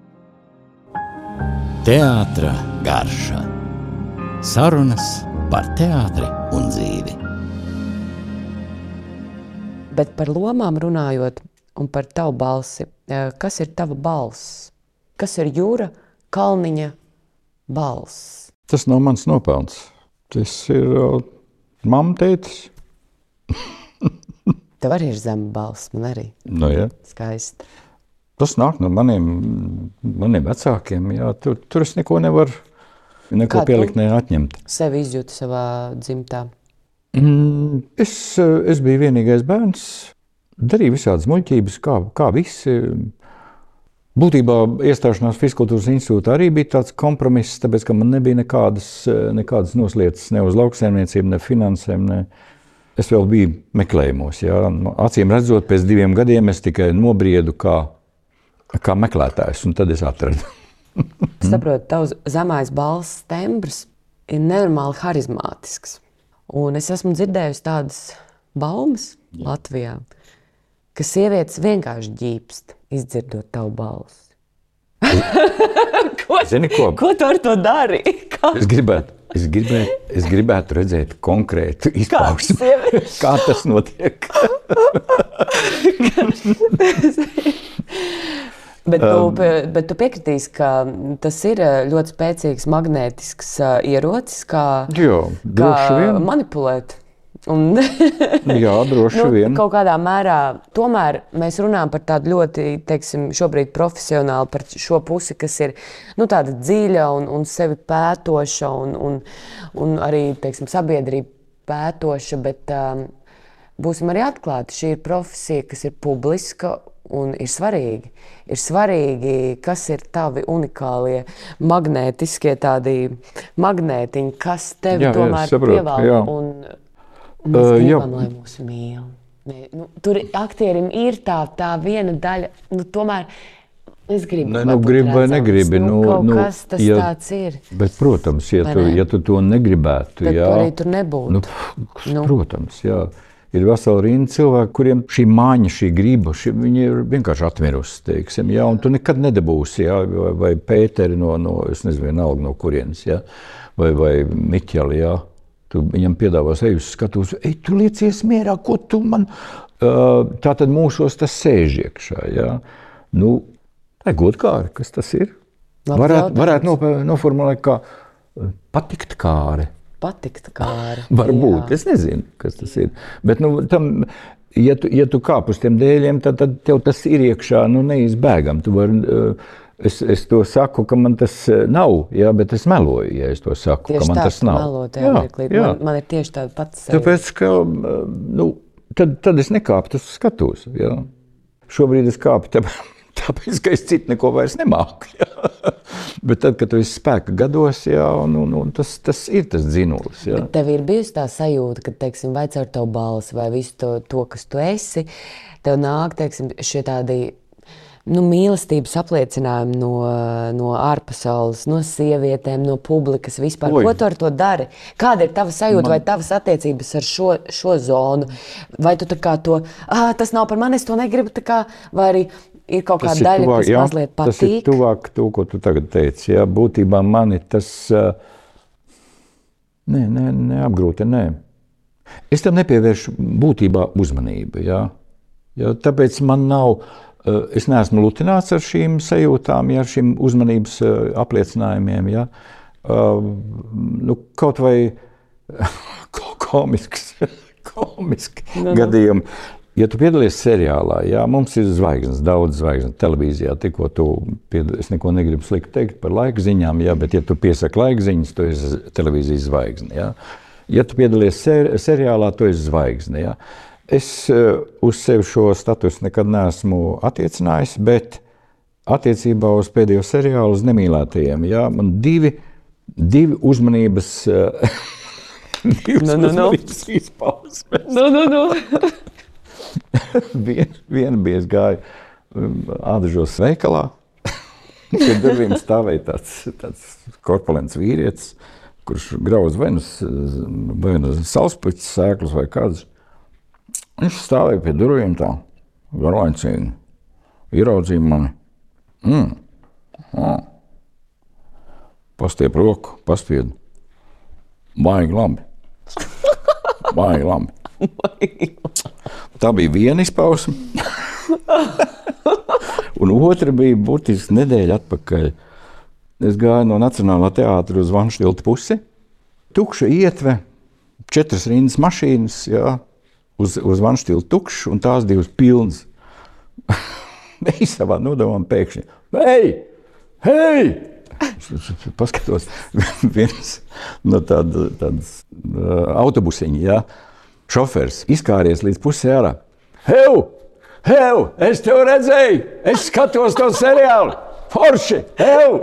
[SPEAKER 4] Teātra garša. Sarunas par teātri un dzīvi.
[SPEAKER 2] Bet par lomām runājot, un par tavu balsi. Kas ir tava balss? Kas ir Jūra Kalniņa balss?
[SPEAKER 3] Tas nav mans nopelns. Tas ir mamma, tētis.
[SPEAKER 2] Tev arī ir zema balss, man arī.
[SPEAKER 3] Nu, ja.
[SPEAKER 2] Skaisti.
[SPEAKER 3] Tas nāk no maniem vecākiem. Jā. Tur es neko nevaru pielikt, ne atņemt.
[SPEAKER 2] Sevi izjūti savā dzimtā?
[SPEAKER 3] Es biju vienīgais bērns, darīju visādas muļķības, kā visi. Būtībā iestāšanās Fiskultūras institūtā arī bija tāds kompromiss, tāpēc, ka man nebija nekādas noslietas ne uz lauksaimniecību, ne finansēm. Es vēl biju meklējumos. Jā. Acīm redzot, pēc 2 gadiem es tikai nobriedu kā meklētājs, un tad es atradu.
[SPEAKER 2] Es saprotu, tavs zemais balss tembrs ir nenormāli harizmātisks. Un es esmu dzirdējusi tādas baumas Latvijā, ka sievietes vienkārši ģīpst, izdzirdot tavu balsi. Ko tu ar to dari? Es gribētu redzēt konkrētu izpausmi. Kā tas notiek? Bet tu piekritīsi, ka tas ir ļoti spēcīgs magnētisks ierocis, kā manipulēt. Jā, droši vien. Kaut kādā mērā, tomēr mēs runājam par tādu ļoti, teiksim, šobrīd profesionāli par šo pusi, kas ir tāda dziļa un sevi pētoša un arī, teiksim, sabiedrība pētoša, bet būsim arī atklāti, šī ir profesija, kas ir publiska un ir svarīgi. Ir svarīgi, kas ir tavi unikālie magnētiskie tādi magnētiņi, kas tevi tomēr pievalda un mēs gribam, lai mūs mīl. Tur aktierim ir tā viena daļa, tomēr es gribu.
[SPEAKER 3] Gribu vai negribi.
[SPEAKER 2] Kaut kas tas tāds ir.
[SPEAKER 3] Bet, protams, ja tu to negribētu,
[SPEAKER 2] tad arī tur nebūtu.
[SPEAKER 3] Protams, jā. Ir vesela rinda cilvēku, kuriem šī māņa, šī griba, viņi ir vienkārši atmirusi, teiksim, jā, un tu nekad nedabūsi, jā, vai Pēteri es nezinu, vienalga no kurienes, jā, vai Miķeli, jā. Tu viņam piedāvās, ej uz skatus, tu liecies mierā, ko tu man... Tātad mūsos tas sēž iekšā, jā. Tā ir godkāri, kas tas ir? Varētu noformulēt kā patikt kāri.
[SPEAKER 2] Patikt kāri.
[SPEAKER 3] Varbūt, es nezinu, kas tas ir. Bet, ja tu kāp uz tiem dēļiem, tad tev tas ir iekšā, neizbēgam. Tu vari... Es to saku, ka man tas nav, jā, bet es meloju, ja es to saku,
[SPEAKER 2] tieši
[SPEAKER 3] ka man tas nav.
[SPEAKER 2] Man ir tieši tāda pats sajūta.
[SPEAKER 3] Tāpēc, ka tad es nekāpu, tas skatos. Jā. Šobrīd es kāpu, tāpēc, ka es citu neko vairs nemāku. Jā. Bet tad, kad tu esi spēka gados, jā, un tas ir tas dzinulis. Jā.
[SPEAKER 2] Bet tev ir bijusi tā sajūta, ka, teiksim, vai caur tavu balsi, vai visu to, kas tu esi, tev nāk, teiksim, šie tādi mīlestības apliecinājumi no ārpasaules, no sievietēm, no publikas vispār. Ko tu ar to dari? Kāda ir tava sajūta vai tavas attiecības ar šo zonu? Vai tu tā kā to, tas nav par mani, es to negribu, tā kā, vai arī ir kaut kāda daļa, kas mazliet patīk?
[SPEAKER 3] Tas ir tuvāk to, ko tu tagad teici. Jā, būtībā mani tas neapgrūti, nē. Es tam nepievēršu būtībā uzmanību, jā. Tāpēc man nav... Es neesmu lutināts ar šīm sajūtām, ar šīm uzmanības apliecinājumiem. Ja? Kaut vai komiski gadījumi. Ja tu piedalies seriālā, ja, mums ir zvaigznes, daudz zvaigznes televīzijā, es neko negribu slikti teikt par laika ziņām, ja, bet ja tu piesaki laika ziņas, tu esi televīzijas zvaigzne. Ja, ja tu piedalies seriālā, tu esi zvaigzne. Ja. Es uz sevi šo statusu nekad neesmu attiecinājis, bet attiecībā uz pēdējo seriālu uz Nemīlētajiem, jā, man divi uzmanības izpausmes. Viena bija, es gāju Ādažos veikalā, pie durvīm stāvēja tāds korpulents vīrietis, kurš grauz vai nu salspuķis sēklus vai kādus. Viņš stāvēja pie durvīm tā, garlaicīgi, ieraudzīja mani. Pastiep roku, paspied. Baigi labi. Tā bija viena izpausme. Un otra bija burtiski nedēļa atpakaļ. Es gāju no Nacionālā teātra uz Vanštilta pusi. Tukša ietve, 4 rindas mašīnas, jā. uz vanštilu tukšs un tās divas pilnas. Viņi savā nodomām pēkšņi. Hei! Paskatos, viens no tādas autobusiņa, jā, šofers izkāries līdz pusē ārā. Heu, es tev redzēju, es skatos to seriālu. Forši, heu!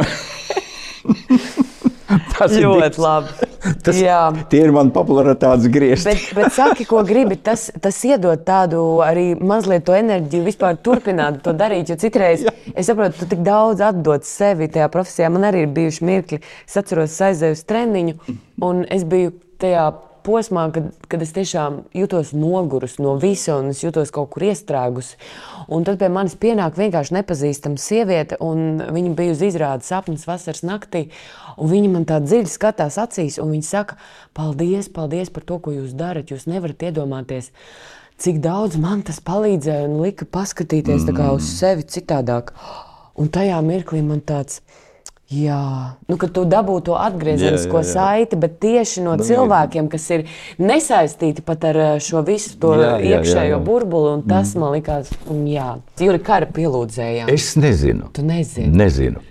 [SPEAKER 3] Tas
[SPEAKER 2] ļoti labi.
[SPEAKER 3] Tie ir mani popularitātes griezti.
[SPEAKER 2] Bet saki, ko gribi, tas iedod tādu arī mazliet to enerģiju vispār turpināt to darīt, jo citreiz, es saprotu, tu tik daudz atdod sevi tajā profesijā. Man arī ir bijuši mirkļi, es atceros, aizēju uz treniņu, un es biju tajā posmā, kad es tiešām jutos nogurus no visa, un es jutos kaut kur iestrēgus. Un tad pie manis pienāk vienkārši nepazīstama sieviete, un viņa bija uz izrādes Sapnis vasaras naktī, un viņa man tā dziļi skatās acīs, un viņa saka, paldies par to, ko jūs darat, jūs nevarat iedomāties, cik daudz man tas palīdzēja un lika paskatīties tā kā uz sevi citādāk. Un tajā mirklī man tāds, kad tu dabū to atgriezenisko saiti, bet tieši no cilvēkiem, kas ir nesaistīti pat ar šo visu to iekšējo burbuli, un tas man likās, Juri Kara pielūdzējām.
[SPEAKER 3] Es nezinu.
[SPEAKER 2] Tu nezini?
[SPEAKER 3] Nezinu.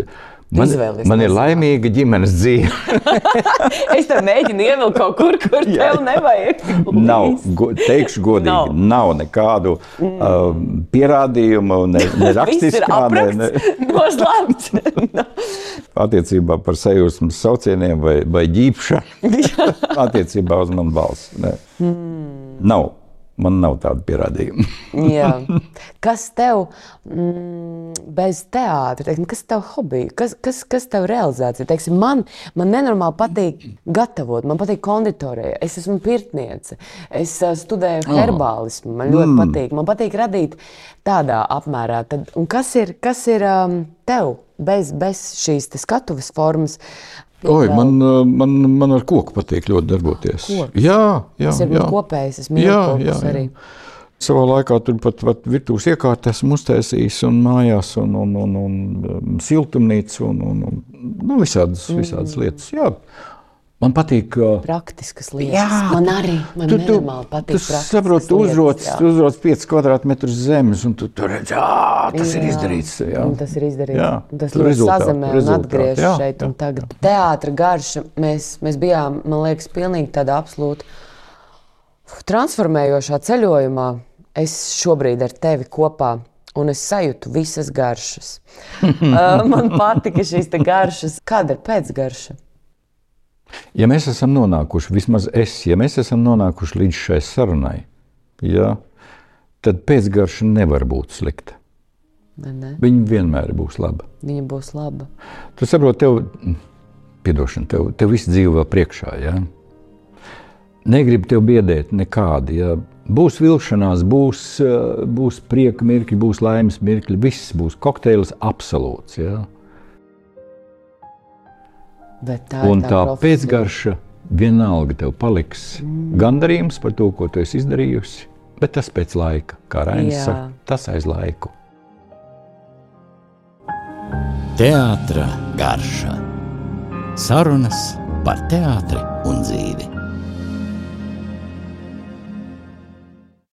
[SPEAKER 3] Man ir laimīga ģimenes dzīve.
[SPEAKER 2] Es tev mēģinu ievilkt kaut kur tev nevajag.
[SPEAKER 3] Teikšu godīgi, nav nekādu pierādījumu, ne rakstiskā.
[SPEAKER 2] Viss ir apraksts, noslēpts.
[SPEAKER 3] Attiecībā par sajūsmas saucieniem vai ģīpšanu, attiecībā uz manu balsi. Nav. Man nav tāda pierādījuma.
[SPEAKER 2] Kas tev bez teātra, kas tev hobija, kas tev realizācija? Teiksim, man nenormāli patīk gatavot, man patīk konditorija, es esmu pirtniece, es studēju herbālismu, man ļoti patīk, man patīk radīt tādā apmērā. Un kas ir tev bez šīs skatuves formas? Man ar koku patīk ļoti darboties. Jā. Tas ir kopējs, es mīlu kokus arī.
[SPEAKER 3] Savā laikā tur pat virtuves iekārtu esmu uztaisījis un mājās un siltumnīcu un visādas lietas. Jā. Man patīk...
[SPEAKER 2] Praktiskas lietas. Man arī. Man nenormāli patīk praktiskas lietas.
[SPEAKER 3] Tu uzroc 5 kvadrātmetrus zemes un tu redz, tas ir izdarīts.
[SPEAKER 2] Tas ir izdarīts. Tas ļoti sazemē un atgriež šeit un tagad. Teātra garša, mēs bijām, man liekas, pilnīgi tādā absolūti transformējošā ceļojumā. Es šobrīd ar tevi kopā un es sajūtu visas garšas. Man patika šīs garšas. Kāda ir pēcgarša?
[SPEAKER 3] Ja mēs esam nonākuši, vismaz ja mēs esam nonākuši līdz šai sarunai, tad pēcgarša nevar būt slikta. Viņa vienmēr būs laba.
[SPEAKER 2] Viņa būs laba.
[SPEAKER 3] Tu saproti, tev viss dzīve vēl priekšā, Negribu tev biedēt nekādi, Būs vilšanās, būs prieka mirkļi, būs laimes mirkļi, viss būs kokteils absolūts, Un tā pēcgarša vienalga tev paliks gandarījums par to, ko tu esi izdarījusi, bet tas pēc laika, kā Rainis saka, tas aiz laiku.
[SPEAKER 4] Teātra garša. Sarunas par teātri un dzīvi.